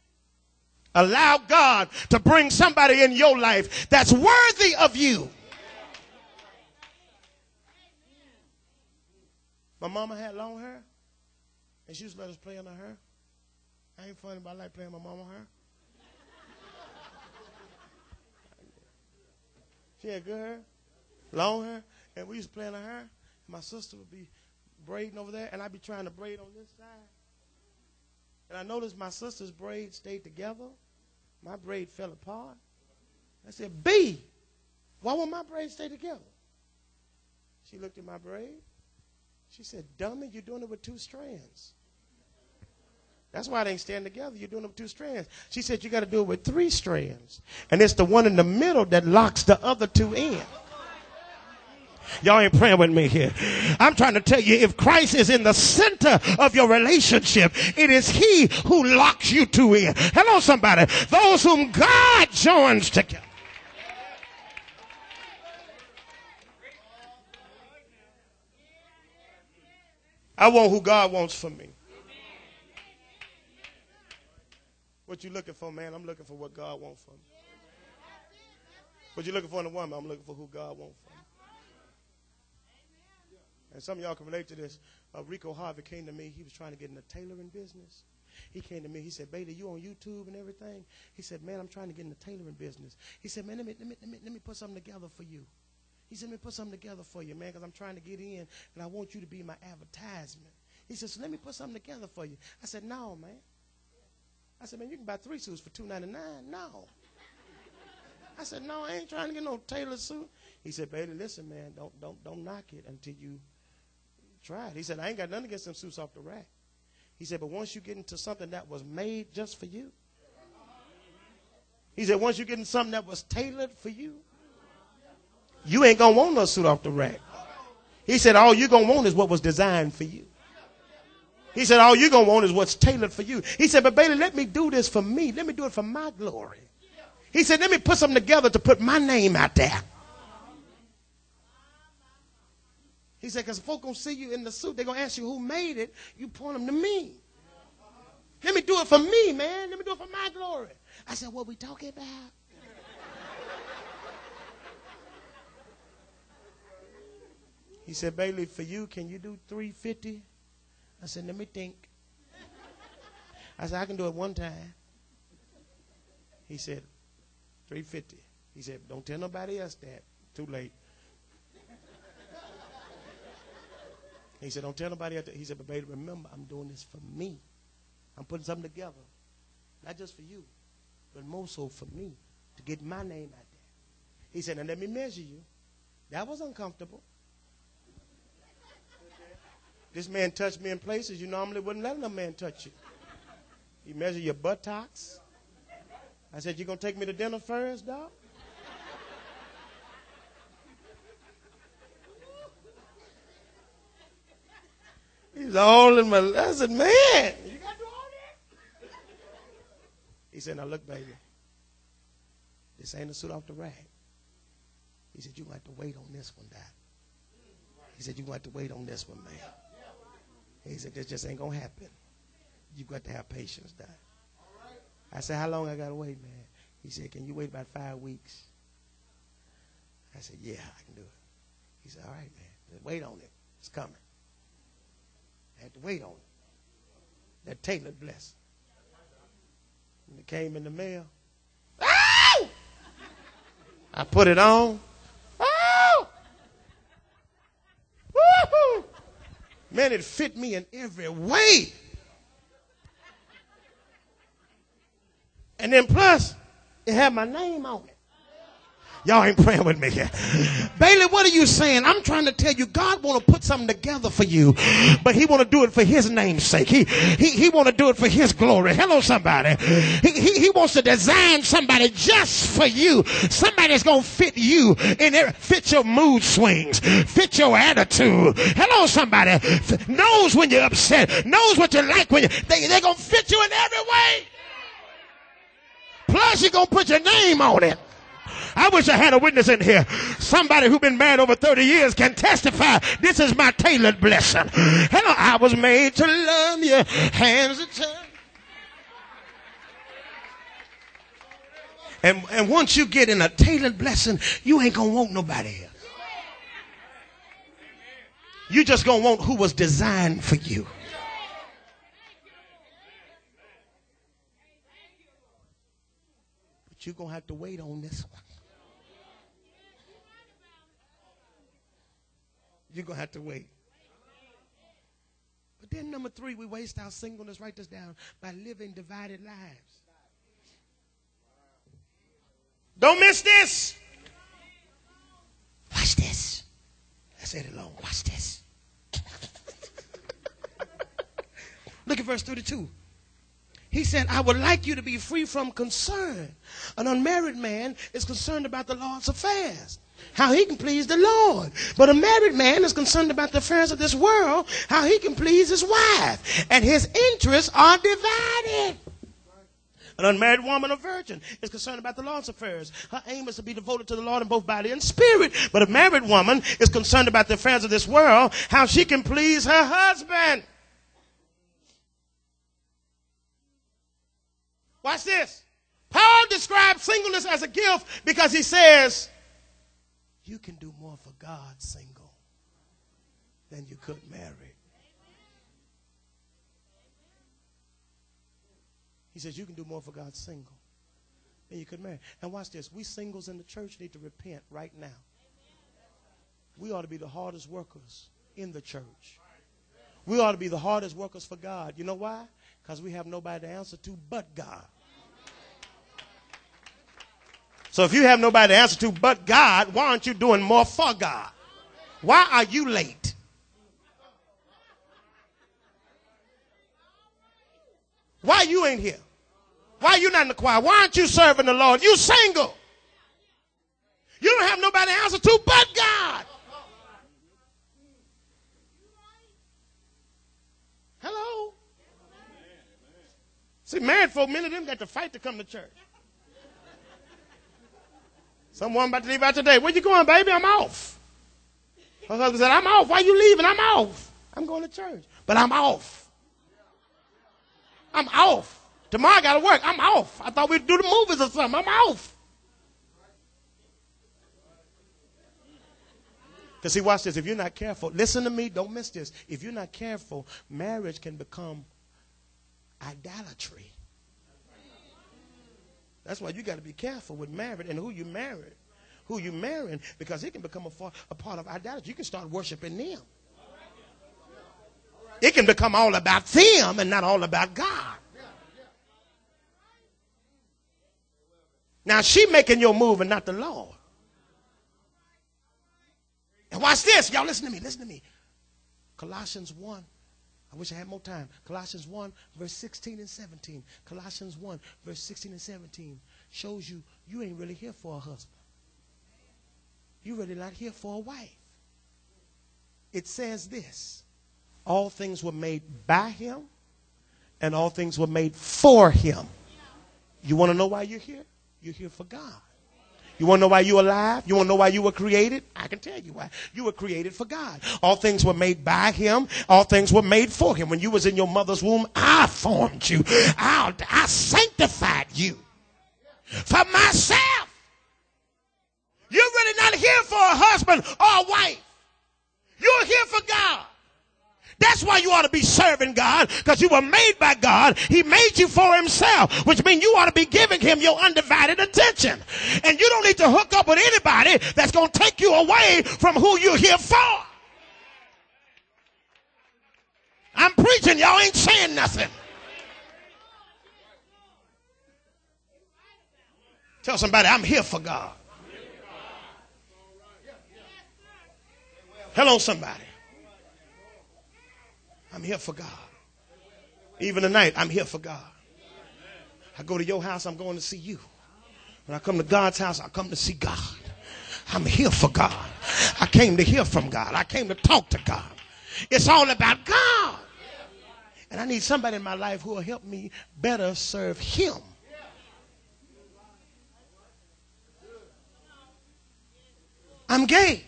Allow God to bring somebody in your life that's worthy of you. My mama had long hair, and she used to let us play in her hair. I ain't funny, but I like playing my mama hair. She had good hair, long hair, and we used to play in her hair. My sister would be braiding over there, and I'd be trying to braid on this side. And I noticed my sister's braid stayed together. My braid fell apart. I said, B, why won't my braid stay together? She looked at my braid. She said, dummy, you're doing it with two strands. That's why they ain't staying together. You're doing it with two strands. She said, you got to do it with three strands. And it's the one in the middle that locks the other two in. Y'all ain't praying with me here. I'm trying to tell you, if Christ is in the center of your relationship, it is he who locks you two in. Hello, somebody. Those whom God joins together. I want who God wants for me. What you looking for, man? I'm looking for what God wants for me. What you looking for in a woman? I'm looking for who God wants for me. And some of y'all can relate to this. Uh, Rico Harvey came to me. He was trying to get in the tailoring business. He came to me. He said, Bailey, you on YouTube and everything? He said, man, I'm trying to get in the tailoring business. He said, man, let me, let me, let me, let me put something together for you. He said, let me put something together for you, man, because I'm trying to get in, and I want you to be my advertisement. He said, so let me put something together for you. I said, no, man. I said, man, you can buy three suits for two ninety-nine. No. I said, no, I ain't trying to get no tailor suit. He said, Bailey, listen, man, don't, don't, don't knock it until you try it. He said, I ain't got nothing against them suits off the rack. He said, but once you get into something that was made just for you, he said, once you get into something that was tailored for you, you ain't going to want no suit off the rack. He said, all you're going to want is what was designed for you. He said, all you're going to want is what's tailored for you. He said, but Bailey, let me do this for me. Let me do it for my glory. He said, let me put something together to put my name out there. He said, because folk going to see you in the suit. They're going to ask you who made it. You point them to me. Let me do it for me, man. Let me do it for my glory. I said, what we talking about? He said, Bailey, for you, can you do three fifty? I said, let me think. I said, I can do it one time. He said, three fifty. He said, don't tell nobody else that. Too late. He said, don't tell nobody else that. He said, but baby, remember, I'm doing this for me. I'm putting something together. Not just for you, but more so for me, to get my name out there. He said, now let me measure you. That was uncomfortable. This man touched me in places you normally wouldn't let another man touch you. He measured your buttocks. I said, you going to take me to dinner first, dog? He's all in my, I said, man, you got to do all that? He said, now look, baby, this ain't a suit off the rack. He said, you're going to have to wait on this one, Dad. He said, you're going to have to wait on this one, man. He said, this just ain't going to happen. You got to have patience, Dad. I said, how long I got to wait, man? He said, can you wait about five weeks? I said, yeah, I can do it. He said, all right, man, just wait on it. It's coming. I had to wait on it. That tailored blessing. When it came in the mail, oh! I put it on. Oh! Woo-hoo! Man, it fit me in every way. And then plus, it had my name on it. Y'all ain't praying with me here. Bailey, what are you saying? I'm trying to tell you, God want to put something together for you, but he want to do it for his name's sake. He, he, he want to do it for his glory. Hello, somebody. He, he, he wants to design somebody just for you. Somebody that's going to fit you in there, fit your mood swings, fit your attitude. Hello, somebody. Knows when you're upset, knows what you like when you, they, they're going to fit you in every way. Plus, you're going to put your name on it. I wish I had a witness in here. Somebody who's been married over thirty years can testify. This is my tailored blessing. Hello, I was made to love you. Hands are turned. And, and once you get in a tailored blessing, you ain't going to want nobody else. You just going to want who was designed for you. But you're going to have to wait on this one. You're going to have to wait. But then number three, we waste our singleness, write this down, by living divided lives. Don't miss this. Watch this. I said it long. Watch this. Look at verse thirty-two. He said, I would like you to be free from concern. An unmarried man is concerned about the Lord's affairs, how he can please the Lord. But a married man is concerned about the affairs of this world, how he can please his wife. And his interests are divided. An unmarried woman, a virgin, is concerned about the Lord's affairs. Her aim is to be devoted to the Lord in both body and spirit. But a married woman is concerned about the affairs of this world, how she can please her husband. Watch this. Paul describes singleness as a gift because he says, you can do more for God single than you could married. He says you can do more for God single than you could marry. And watch this. We singles in the church need to repent right now. We ought to be the hardest workers in the church. We ought to be the hardest workers for God. You know why? Because we have nobody to answer to but God. So if you have nobody to answer to but God, why aren't you doing more for God? Why are you late? Why you ain't here? Why you not in the choir? Why aren't you serving the Lord? You single. You don't have nobody to answer to but God. Hello? See, married folk, many of them got to fight to come to church. Someone about to leave out today. Where you going, baby? I'm off. Her husband said, I'm off. Why you leaving? I'm off. I'm going to church. But I'm off. I'm off. Tomorrow I got to work. I'm off. I thought we'd do the movies or something. I'm off. Because see, watch this. If you're not careful, listen to me. Don't miss this. If you're not careful, marriage can become idolatry. That's why you got to be careful with marriage and who you marry, who you marrying, because it can become a, far, a part of idolatry. You can start worshiping them. It can become all about them and not all about God. Now she making your move and not the Lord. And watch this. Y'all listen to me. Listen to me. Colossians one. I wish I had more time. Colossians one, verse sixteen and seventeen. Colossians one, verse sixteen and seventeen shows you you ain't really here for a husband. You're really not here for a wife. It says this. All things were made by him, and all things were made for him. You want to know why you're here? You're here for God. You want to know why you're alive? You want to know why you were created? I can tell you why. You were created for God. All things were made by him. All things were made for him. When you was in your mother's womb, I formed you. I, I sanctified you for myself. You're really not here for a husband or a wife. You're here for God. That's why you ought to be serving God, because you were made by God. He made you for himself, which means you ought to be giving him your undivided attention. And you don't need to hook up with anybody that's going to take you away from who you're here for. I'm preaching. Y'all ain't saying nothing. Tell somebody, I'm here for God. Hello, somebody. I'm here for God. Even tonight, I'm here for God. I go to your house, I'm going to see you. When I come to God's house, I come to see God. I'm here for God. I came to hear from God. I came to talk to God. It's all about God. And I need somebody in my life who will help me better serve him. I'm gay.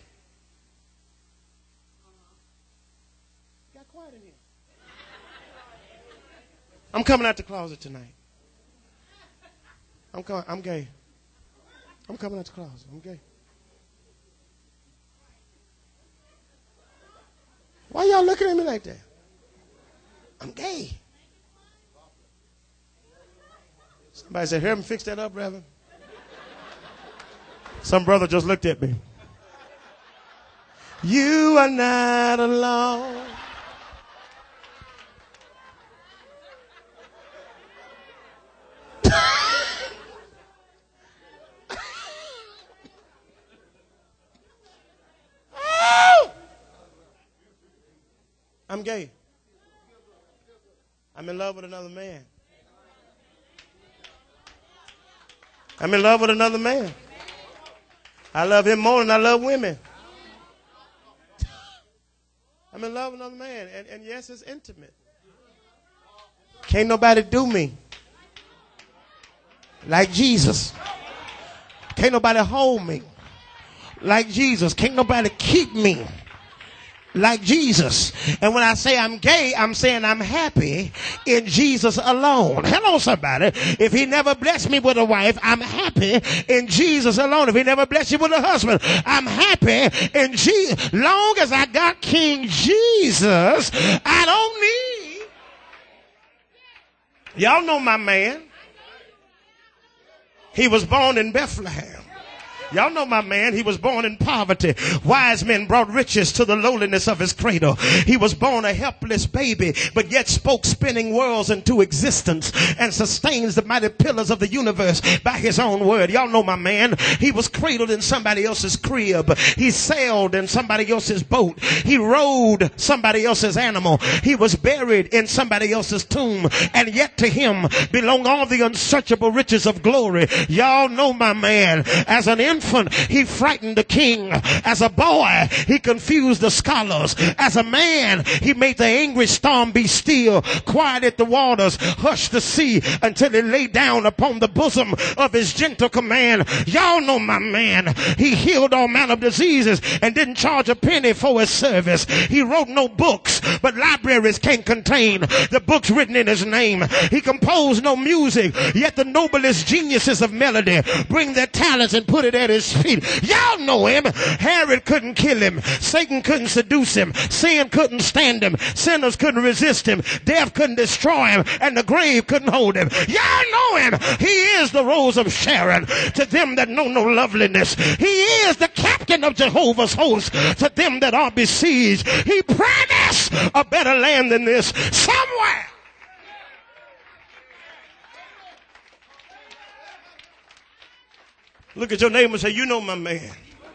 Got quiet in here. I'm coming out the closet tonight. I'm coming, I'm gay. I'm coming out the closet. I'm gay. Why y'all looking at me like that? I'm gay. Somebody said, "Help him fix that up, Reverend." Some brother just looked at me. You are not alone. I'm gay. I'm in love with another man. I'm in love with another man. I love him more than I love women. I'm in love with another man. And, and yes, it's intimate. Can't nobody do me like Jesus. Can't nobody hold me like Jesus. Can't nobody keep me like Jesus. And when I say I'm gay, I'm saying I'm happy in Jesus alone. Hello, somebody. If he never blessed me with a wife, I'm happy in Jesus alone. If he never blessed you with a husband, I'm happy in Jesus. Long as I got King Jesus, I don't need. Y'all know my man. He was born in Bethlehem. Y'all know my man. He was born in poverty. Wise men brought riches to the lowliness of his cradle. He was born a helpless baby, but yet spoke spinning worlds into existence and sustains the mighty pillars of the universe by his own word. Y'all know my man. He was cradled in somebody else's crib. He sailed in somebody else's boat. He rode somebody else's animal. He was buried in somebody else's tomb. And yet to him belong all the unsearchable riches of glory. Y'all know my man. As an infant, he frightened the king. As a boy, he confused the scholars. As a man, he made the angry storm be still, quieted the waters, hushed the sea until he lay down upon the bosom of his gentle command. Y'all know my man. He healed all manner of diseases and didn't charge a penny for his service. He wrote no books, but libraries can't contain the books written in his name. He composed no music, yet the noblest geniuses of melody bring their talents and put it at his feet. Y'all know him. Herod couldn't kill him. Satan couldn't seduce him. Sin couldn't stand him. Sinners couldn't resist him. Death couldn't destroy him. And the grave couldn't hold him. Y'all know him. He is the rose of Sharon to them that know no loveliness. He is the captain of Jehovah's host to them that are besieged. He promised a better land than this somewhere. Look at your neighbor and say, "You know my man."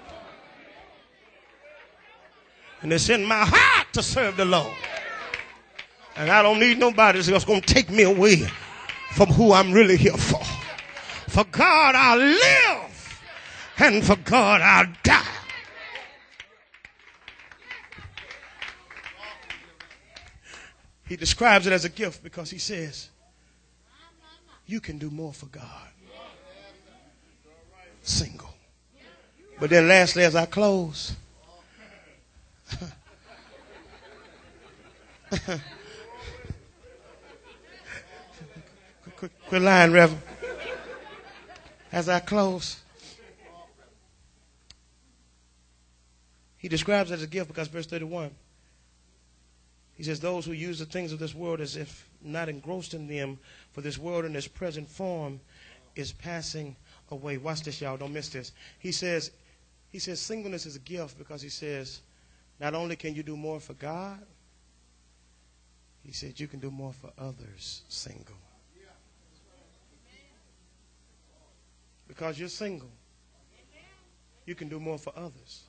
And it's in my heart to serve the Lord. And I don't need nobody that's going to take me away from who I'm really here for. For God I'll live, and for God I'll die. He describes it as a gift because he says, you can do more for God single. But then lastly, as I close, quit, quit lying, Reverend. As I close, he describes it as a gift because verse thirty-one, he says, those who use the things of this world as if not engrossed in them, for this world in its present form is passing away. Watch this, y'all. Don't miss this. He says, he says singleness is a gift because he says, not only can you do more for God, he said you can do more for others single. Because you're single, you can do more for others.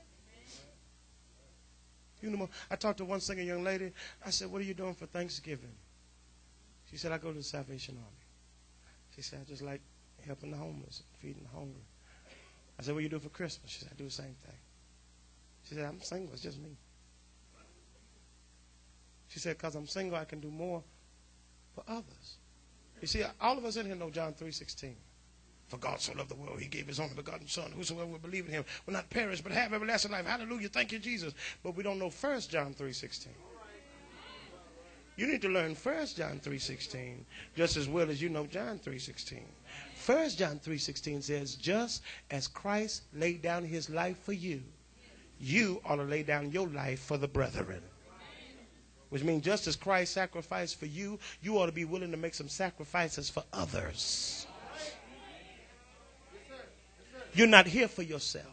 You know, I talked to one single young lady. I said, what are you doing for Thanksgiving? She said, I go to the Salvation Army. She said, I just like helping the homeless, feeding the hungry. I said, what do you do for Christmas? She said, I do the same thing. She said, I'm single. It's just me. She said, because I'm single, I can do more for others. You see, all of us in here know John three sixteen. For God so loved the world, he gave his only begotten son. Whosoever will believe in him will not perish, but have everlasting life. Hallelujah. Thank you, Jesus. But we don't know First John three sixteen. You need to learn First John three sixteen just as well as you know John three sixteen. First John three sixteen says, just as Christ laid down his life for you, you ought to lay down your life for the brethren. Which means just as Christ sacrificed for you, you ought to be willing to make some sacrifices for others. You're not here for yourself.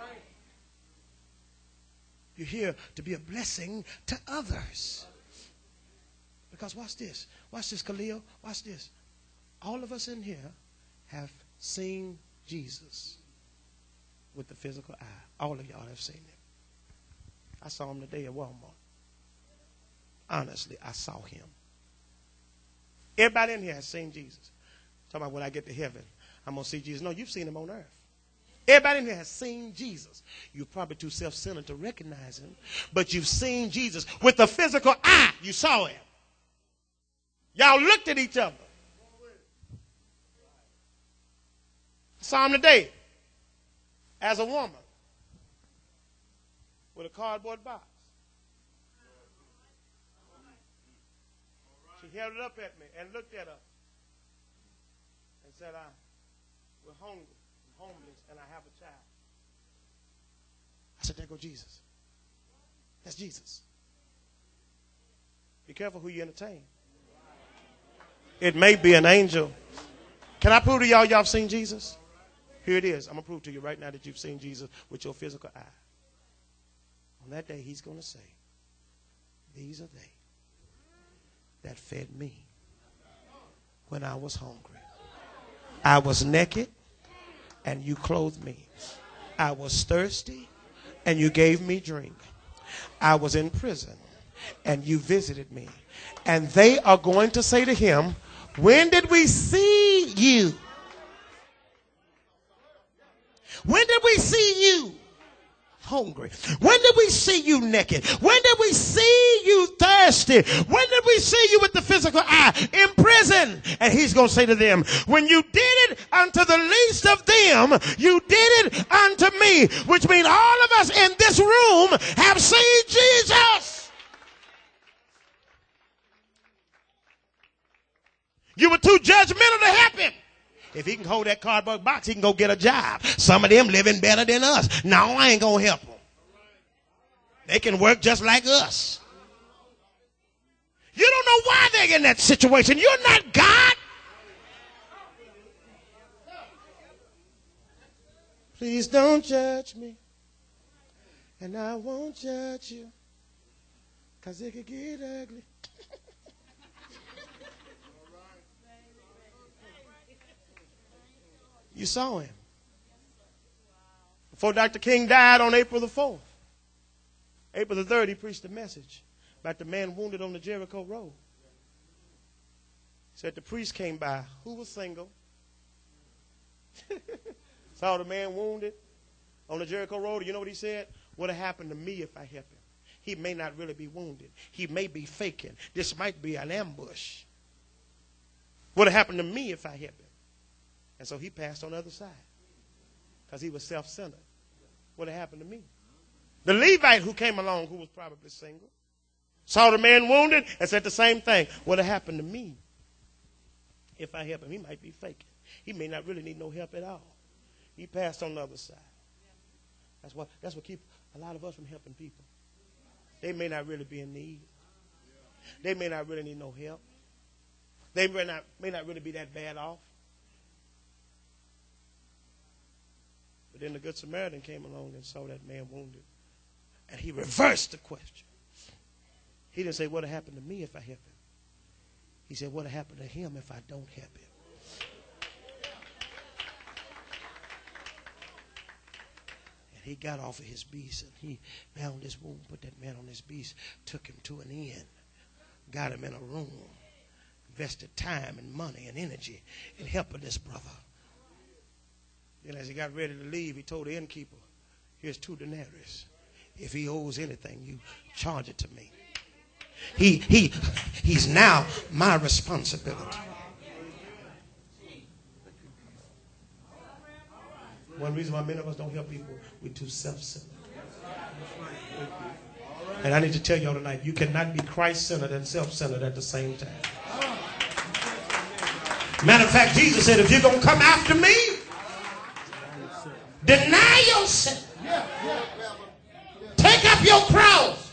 You're here to be a blessing to others. Because watch this. Watch this, Khalil. Watch this. All of us in here have seen Jesus with the physical eye. All of y'all have seen him. I saw him today at Walmart. Honestly, I saw him. Everybody in here has seen Jesus. Talking about when I get to heaven, I'm going to see Jesus. No, you've seen him on earth. Everybody in here has seen Jesus. You're probably too self-centered to recognize him, but you've seen Jesus with the physical eye. You saw him. Y'all looked at each other. I saw him today as a woman with a cardboard box. She held it up at me and looked at us and said, I, we're hungry, I'm homeless, and I have a child. I said, there go Jesus. That's Jesus. Be careful who you entertain. It may be an angel. Can I prove to y'all y'all have seen Jesus? Here it is. I'm going to prove to you right now that you've seen Jesus with your physical eye. On that day, he's going to say, these are they that fed me when I was hungry. I was naked, and you clothed me. I was thirsty, and you gave me drink. I was in prison, and you visited me. And they are going to say to him, when did we see you? When did we see you hungry? When did we see you naked? When did we see you thirsty? When did we see you with the physical eye in prison? And he's going to say to them, when you did it unto the least of them, you did it unto me. Which means all of us in this room have seen Jesus. You were too judgmental to help him. If he can hold that cardboard box, he can go get a job. Some of them living better than us. No, I ain't going to help them. They can work just like us. You don't know why they're in that situation. You're not God. Please don't judge me. And I won't judge you. Because it could get ugly. You saw him. Before Doctor King died on April the fourth, April the third, he preached a message about the man wounded on the Jericho road. He said the priest came by, who was single, saw the man wounded on the Jericho road. You know what he said? What would happen to me if I help him? He may not really be wounded. He may be faking. This might be an ambush. What would happen to me if I help him? And so he passed on the other side because he was self-centered. What had happened to me? The Levite who came along, who was probably single, saw the man wounded and said the same thing. What had happened to me? If I help him, he might be faking. He may not really need no help at all. He passed on the other side. That's what, that's what keeps a lot of us from helping people. They may not really be in need. They may not really need no help. They may not, may not really be that bad off. But then the Good Samaritan came along and saw that man wounded. And he reversed the question. He didn't say, what would happen to me if I help him? He said, what would happen to him if I don't help him? And he got off of his beast and he bound his wound, put that man on his beast, took him to an inn, got him in a room, invested time and money and energy in helping this brother. Then as he got ready to leave, he told the innkeeper, here's two denarii. If he owes anything, you charge it to me. He, he, he's now my responsibility. One reason why many of us don't help people, we're too self-centered. And I need to tell y'all tonight, you cannot be Christ-centered and self-centered at the same time. Matter of fact, Jesus said, if you're going to come after me, deny yourself. Take up your cross.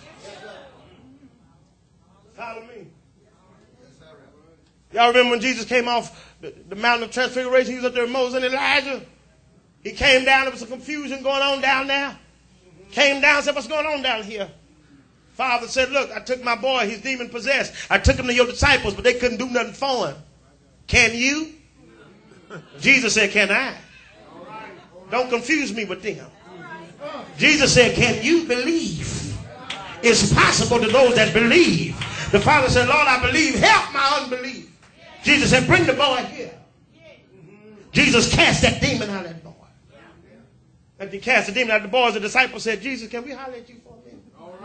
Follow me. Y'all remember when Jesus came off the, the mountain of transfiguration? He was up there with Moses and Elijah. He came down. There was some confusion going on down there. Came down and said, what's going on down here? Father said, look, I took my boy. He's demon possessed. I took him to your disciples, but they couldn't do nothing for him. Can you? Jesus said, can I? Don't confuse me with them. Jesus said, can you believe? It's possible to those that believe. The Father said, Lord, I believe. Help my unbelief. Jesus said, bring the boy here. Jesus cast that demon out of that boy. After he cast the demon out of the boy, the disciples said, Jesus, can we holler at you for a minute?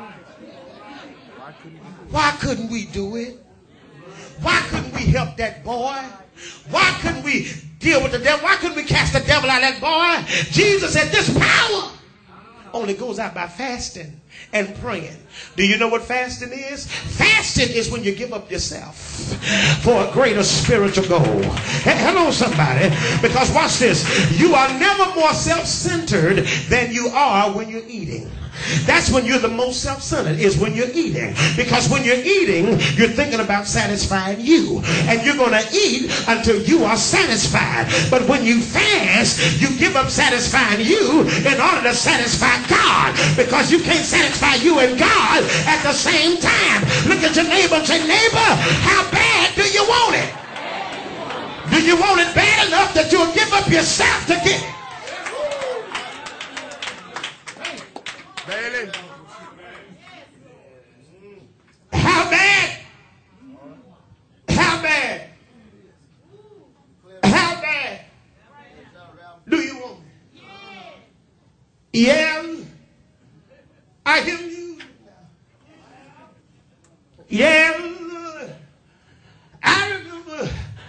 Why couldn't we do it? Why couldn't we help that boy? Why couldn't we deal with the devil? Why couldn't we cast the devil out of that boy? Jesus said, this power only goes out by fasting and praying. Do you know what fasting is? Fasting is when you give up yourself for a greater spiritual goal. Hey, hello, somebody. Because watch this. You are never more self-centered than you are when you're eating. That's when you're the most self-centered, is when you're eating. Because when you're eating, you're thinking about satisfying you. And you're going to eat until you are satisfied. But when you fast, you give up satisfying you in order to satisfy God. Because you can't satisfy you and God at the same time. Look at your neighbor and say, neighbor, how bad do you want it? Do you want it bad enough that you'll give up yourself to get it? Bailey. How bad? How bad? How bad do you want it? Yeah, I hear you. Yeah, I remember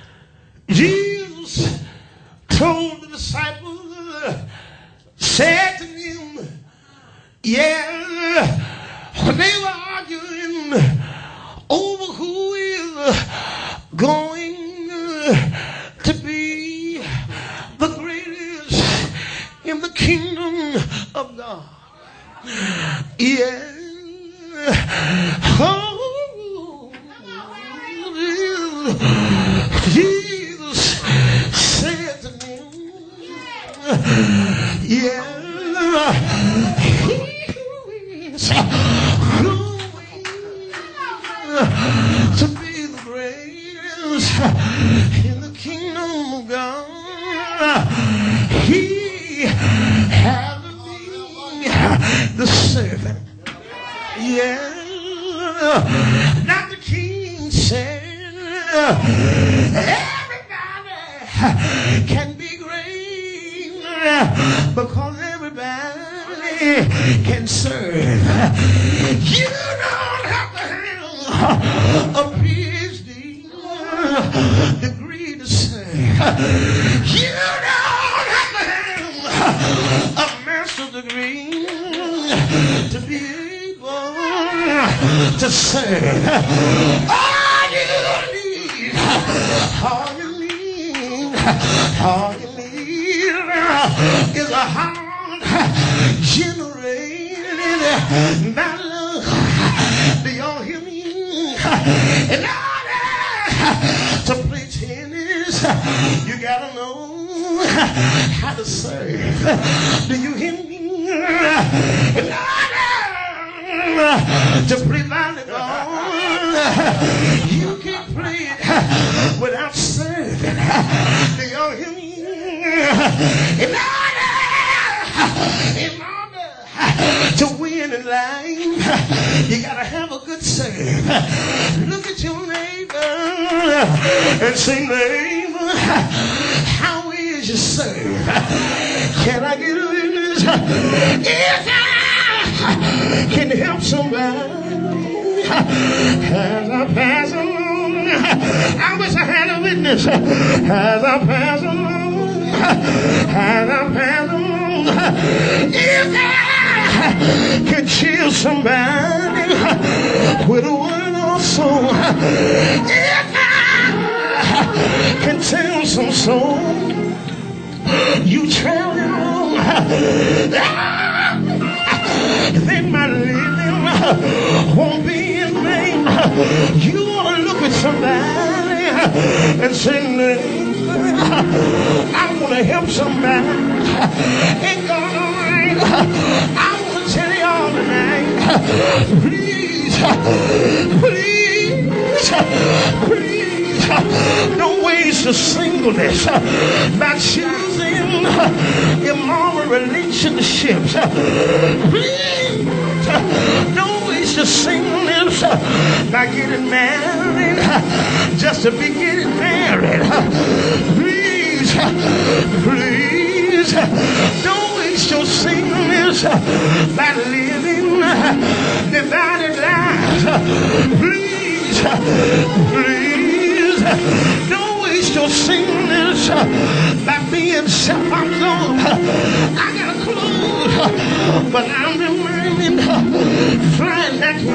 Jesus told the disciples, said to them, yeah, they were arguing over who is going to be the greatest in the kingdom of God. Yeah. Oh, Jesus said to me, yeah. To be the greatest in the kingdom of God, he had to be the servant. Yeah. Not the king said everybody can be great because everybody can serve. You don't have to have a P H D degree to serve. You don't have to have a master's degree to be able to serve. All you need, all you need, all you need is a heart generated by love. Do y'all hear me? In order to play tennis, you gotta know how to serve. Do you hear me? In order to play volleyball, you can't play it without serving. Do y'all hear me? In order, in order to win in life, you gotta have a good serve. Look at your neighbor and say, neighbor, how is your serve? Can I get a witness? If I can help somebody as I pass along, I wish I had a witness as I pass along, as I pass along. If I can cheer somebody with a word or so, if I can tell some soul you traveling on. Then my living won't be in vain. You want to look at somebody and say, I want to help somebody. Ain't gonna rain. I want to tell y'all tonight, please, please, please, don't waste your singleness by choosing immoral relationships. Please, don't waste your singleness by getting married just to be getting married. Please, please, don't waste your singleness by living divided lives. Please, please, don't waste your singleness by being self-absorbed. I got a clothes, but I'm remaining flying back in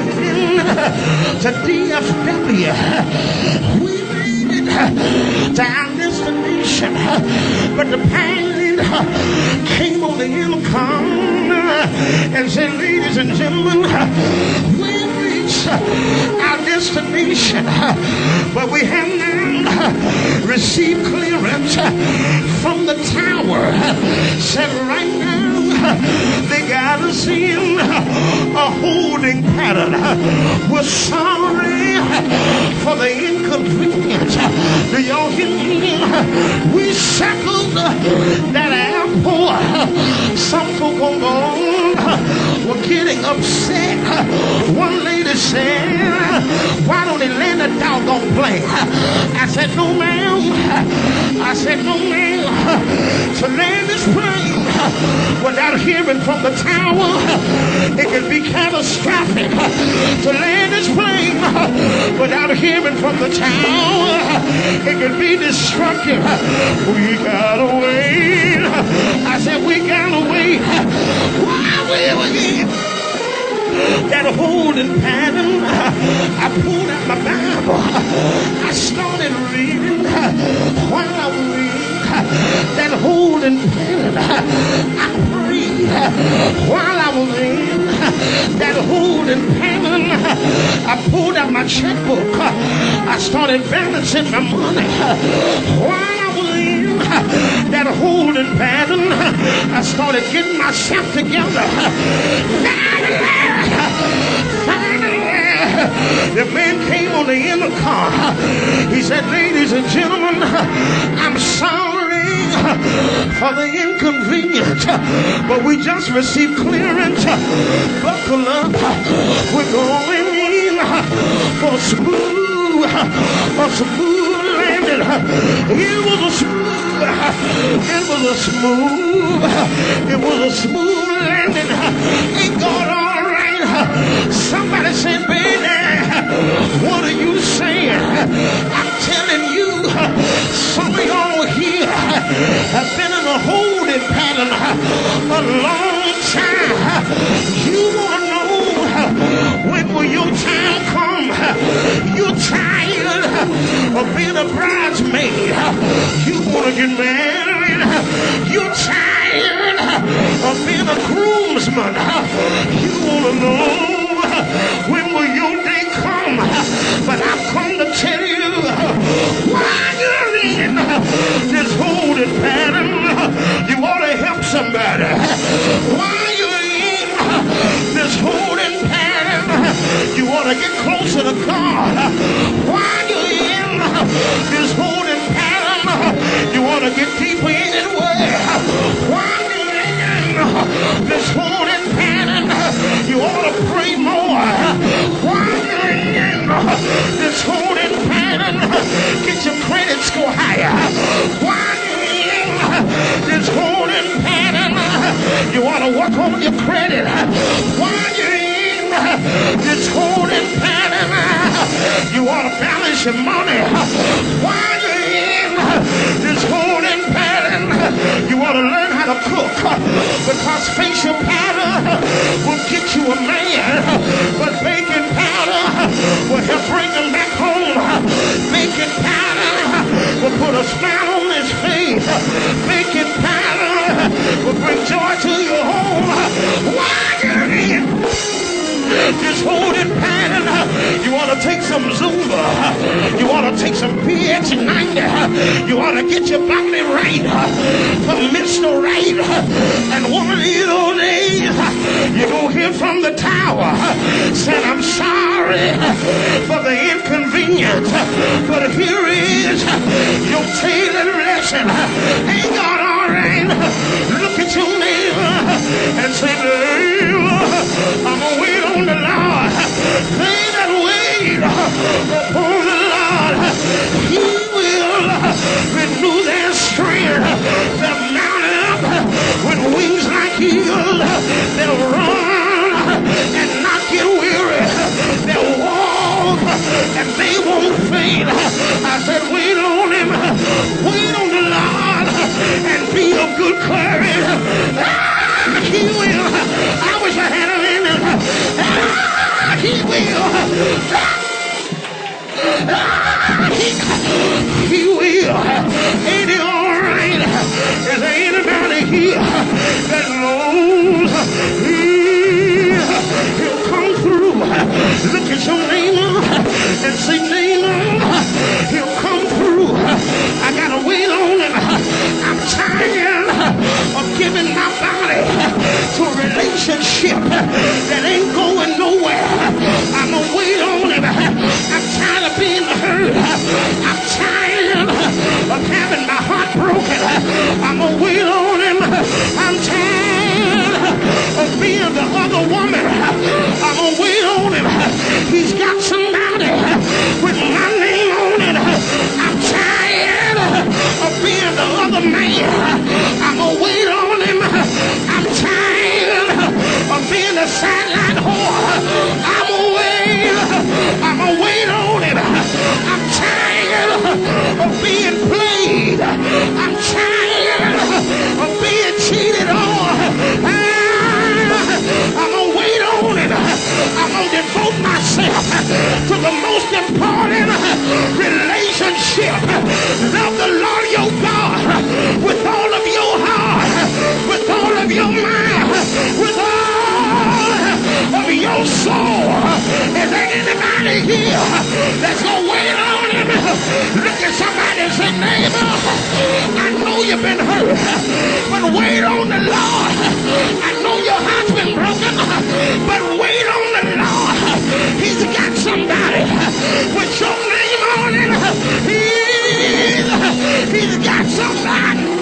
to D F W. We made it to our destination, but the pilot came on the intercom and said, ladies and gentlemen, we reached our destination, but we have now received clearance from the tower. Said right now they got us in a holding pattern. We're sorry for the inconvenience. Do y'all hear me? We circled that airport. Some folk on were getting upset. One lady said, why don't they land a doggone plane? I said, no ma'am. I said, no ma'am. To land this plane without hearing from the tower, it can be catastrophic. To land this plane without hearing from the tower, it can be destructive. We gotta wait. I said, we gotta wait. Why will we? That holding pattern, I pulled out my Bible. I started reading while I was reading. That holding pattern, I prayed while I was reading. That holding pattern, I pulled out my checkbook. I started balancing my money while I was reading. That holding pattern, I started getting myself together. The man came on the intercom. He said, ladies and gentlemen, I'm sorry for the inconvenience, but we just received clearance. Buckle up. We're going in for a smooth, a smooth landing. It was a smooth, it was a smooth, it was a smooth landing. Ain't God all right? Somebody said, baby, what are you saying? I'm telling you, some of y'all here have been in a holding pattern a long time. You want to know when will your time come? You're tired of being a bridesmaid. You want to get married. You're tired of being a groomsman. You want to know when will your day come? But I've come to tell you why you're in this holding pattern. You ought to help somebody. Why you're in this holding pattern. You ought to get closer to God. Why you're in this holding pattern. You ought to get deeper in it. Why you're in this holding pattern. You ought to pray more. Why you're in this holding pattern. Get your credit score higher. Why you're in this holding pattern. You ought to work on your credit. Why you're in this holding pattern. You ought to balance your money. Why you're in this holding pattern. You ought to learn how to cook. Because facial powder will get you a man. But baking powder will help bring them back home. Baking powder will put a smile on his face. Making pattern will bring joy to your home. Why you're in this holding pattern? You want to take some Zumba. You want to take some P X ninety. You want to get your body right. Permission right. And one of these old days, you go hear from the tower. Said, I'm sorry for the inconvenience. But here is your tailored lesson. Ain't God all right? Look at your neighbor and say, neighbor, I'm going to wait on the Lord. They that wait upon the Lord, he will renew their strength. They'll mount up with wings like eagles. They'll run and not get weary. They'll walk and they won't faint. I said, wait on him. Wait on the Lord and be of good courage. Ah, he will. I wish I had a minute. Ah, he will. Ah, he, he will. Ain't it all right? Is there anybody here that knows he, he'll come through? Look at your neighbor and say, neighbor, he'll come through. I gotta wait on him. I'm tired of giving my body to a relationship that ain't going nowhere. I'm gonna wait on him. I'm tired of being hurt. I'm tired of having my heart broken. I'm gonna wait on him. I'm tired of being the other woman. I'm gonna wait on him. He's got somebody with my name on it. I'm tired of being the other man. I'm gonna wait on him. I'm tired of being the sideline whore. I'm gonna wait. I'm gonna wait on him. I'm tired of being played. I'm tired of being cheated on. I'm gonna wait on it. I'm gonna devote myself to the most important relationship. Love the Lord your God with all of your heart, with all of your mind, with all of your soul. Is there anybody here that's gonna wait on him? Look at somebody and say, neighbor, I know you've been hurt, but wait on the Lord. I know your heart's been broken, but wait on the Lord. He's got somebody with your name on it. He's, he's got somebody.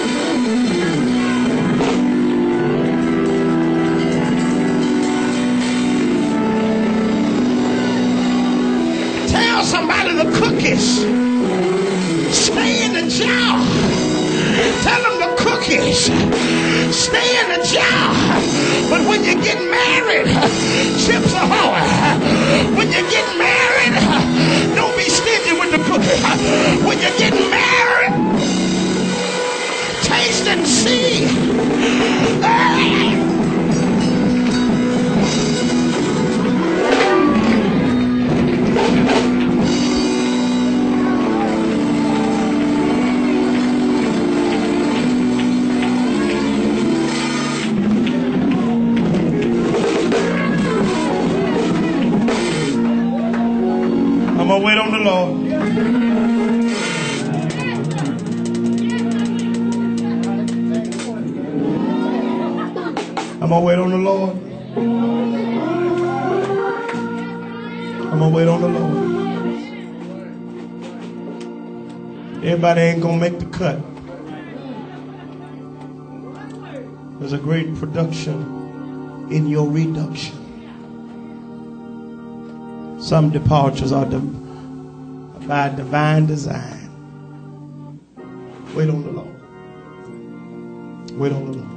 Tell somebody the cookies stay in the jar. Tell them the cookies stay in the jar. But when you get married, chips are hard. When you get married, don't be stingy with the cookies. When you get married, taste and see. Hey. I'm gonna wait on the Lord. I'm gonna wait on the Lord. I'm gonna wait on the Lord. Everybody ain't gonna make the cut. There's a great production in your reduction. Some departures are by divine design. Wait on the Lord. Wait on the Lord.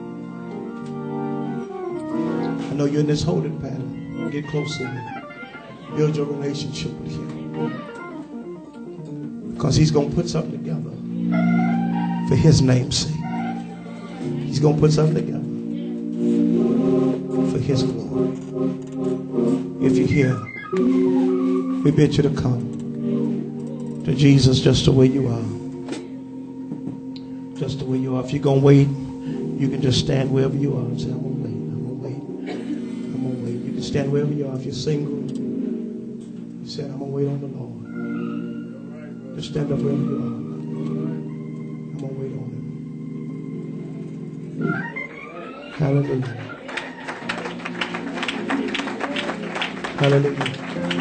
I know you're in this holding pattern. Get close to him. Build your relationship with him. Because he's going to put something together for his name's sake. He's going to put something together for his glory. If you're here, we bid you to come to Jesus just the way you are. Just the way you are. If you're going to wait, you can just stand wherever you are and say, I'm going to wait, I'm going to wait, I'm going to wait. You can stand wherever you are. If you're single, you say, I'm going to wait on the Lord. Just stand up wherever you are. I'm going to wait on him. Hallelujah. Hallelujah.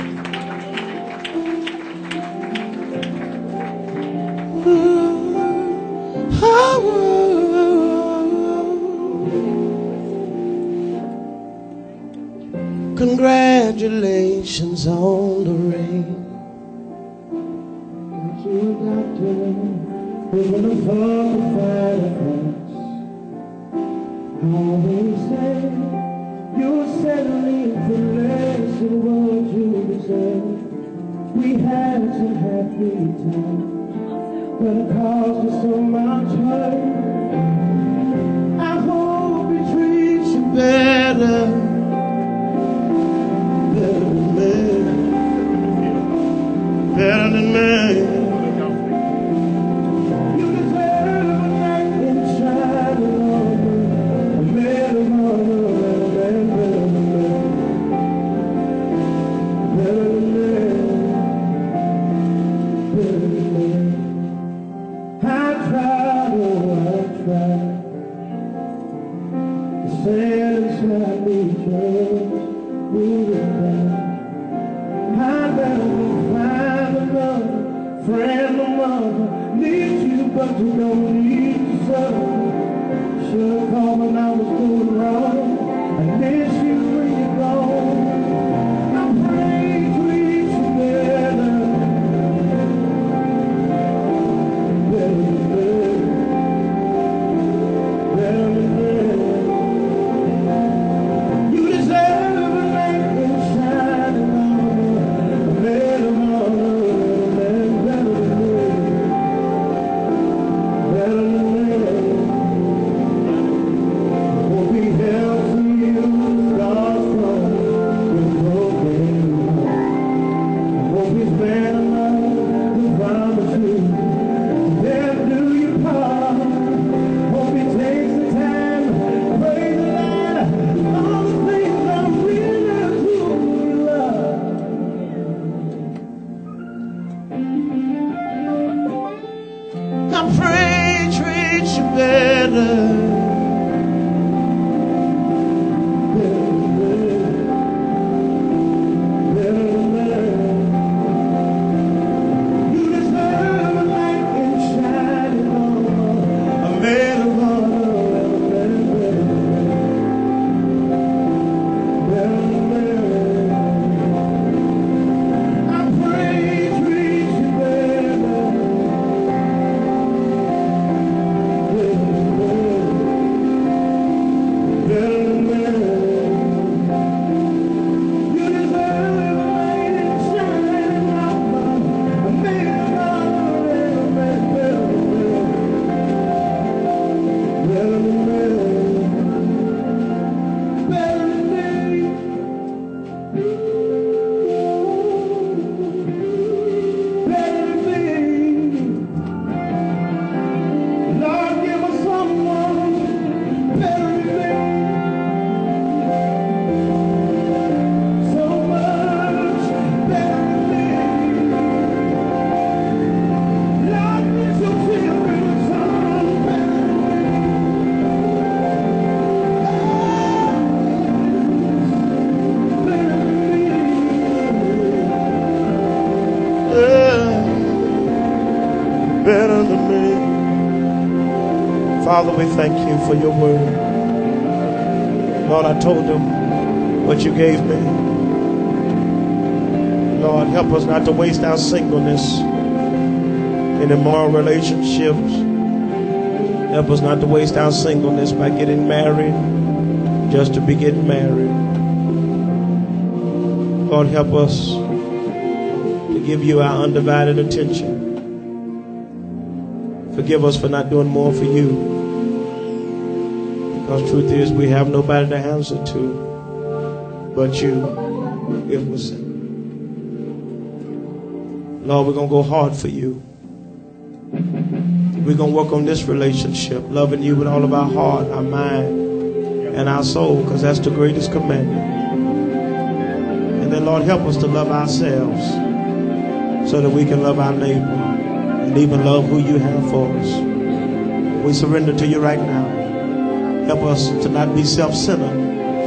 Congratulations on the ring. But you got to we're gonna fall to fight us. I always say you're settling for less than what you deserve. We had some happy times, but it caused us so much hurt. I hope it treats you better. Better than me. Better than me. You deserve a night in shining armor. A better armor, better than me. Better than me. Better than me. I tried, oh, I tried to satisfy me just moving down. I'd rather find another friend or mother. Need you, but you don't need to suffer. Should've called when I was doing wrong. I miss you when you're gone. I pray to each you better. Better than better. Better than better. You deserve a night in shining armor. A better armor. Better than me. Better than me. Won't be held to you, scars from your broken heart. I hope he's man enough to promise you to never do your part. Hope he takes the time to pray the Lord all the things I'm feeling to love. I pray treat you better. You deserve a light in shining armor. A man of honor. Better than me. I pray treat you better. Lord, give us someone better than me. So much better than me. Lord, let your children someone better than me. Better than me. Yeah. Better than me. Father, we thank you for your word. Lord, I told them what you gave me. Lord, help us not to waste our singleness in immoral relationships. Help us not to waste our singleness by getting married just to be getting married. Lord, help us to give you our undivided attention. Forgive us for not doing more for you. Because truth is, we have nobody to answer to but you if we're sinning. Lord, we're going to go hard for you. We're going to work on this relationship, loving you with all of our heart, our mind, and our soul, because that's the greatest commandment. And then, Lord, help us to love ourselves so that we can love our neighbor and even love who you have for us. We surrender to you right now. Help us to not be self-centered,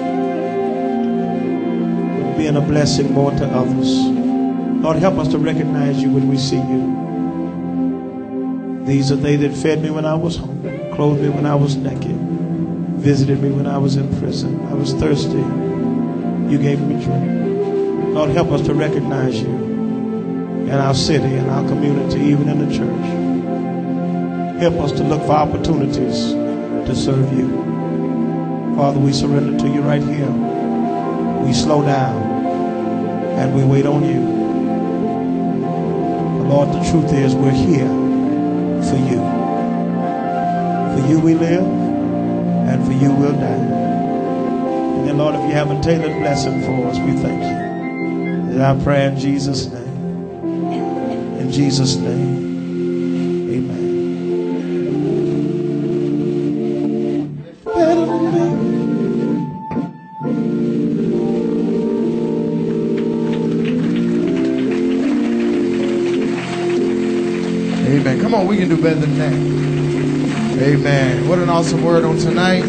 but being a blessing more to others. Lord, help us to recognize you when we see you. These are they that fed me when I was hungry, clothed me when I was naked, visited me when I was in prison. I was thirsty. You gave me drink. Lord, help us to recognize you in our city, in our community, even in the church. Help us to look for opportunities to serve you. Father, we surrender to you right here. We slow down and we wait on you. But Lord, the truth is we're here for you. For you we live, and for you we'll die. And then, Lord, if you have a tailored blessing for us, we thank you. This is our prayer in Jesus' name. In Jesus' name, amen. Better than me. Amen. Come on, we can do better than that. Amen. What an awesome word on tonight.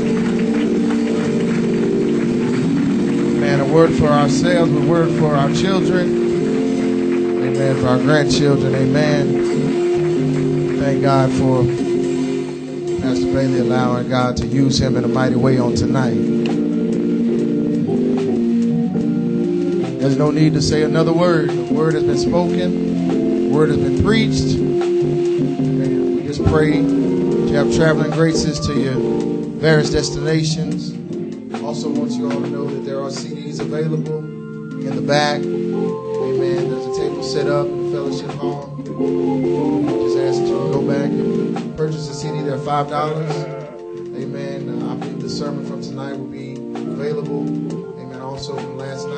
Amen. A word for ourselves, a word for our children. Amen. For our grandchildren. Amen. Thank God for Pastor Bailey allowing God to use him in a mighty way on tonight. There's no need to say another word. The word has been spoken. The word has been preached. And we just pray that you have traveling graces to your various destinations. Also want you all to know that there are C Ds available in the back. Amen. There's a table set up in the fellowship hall. I just ask that you go back and purchase a C D. They're five dollars. Amen. Uh, I believe the sermon from tonight will be available. Amen. Also from last night.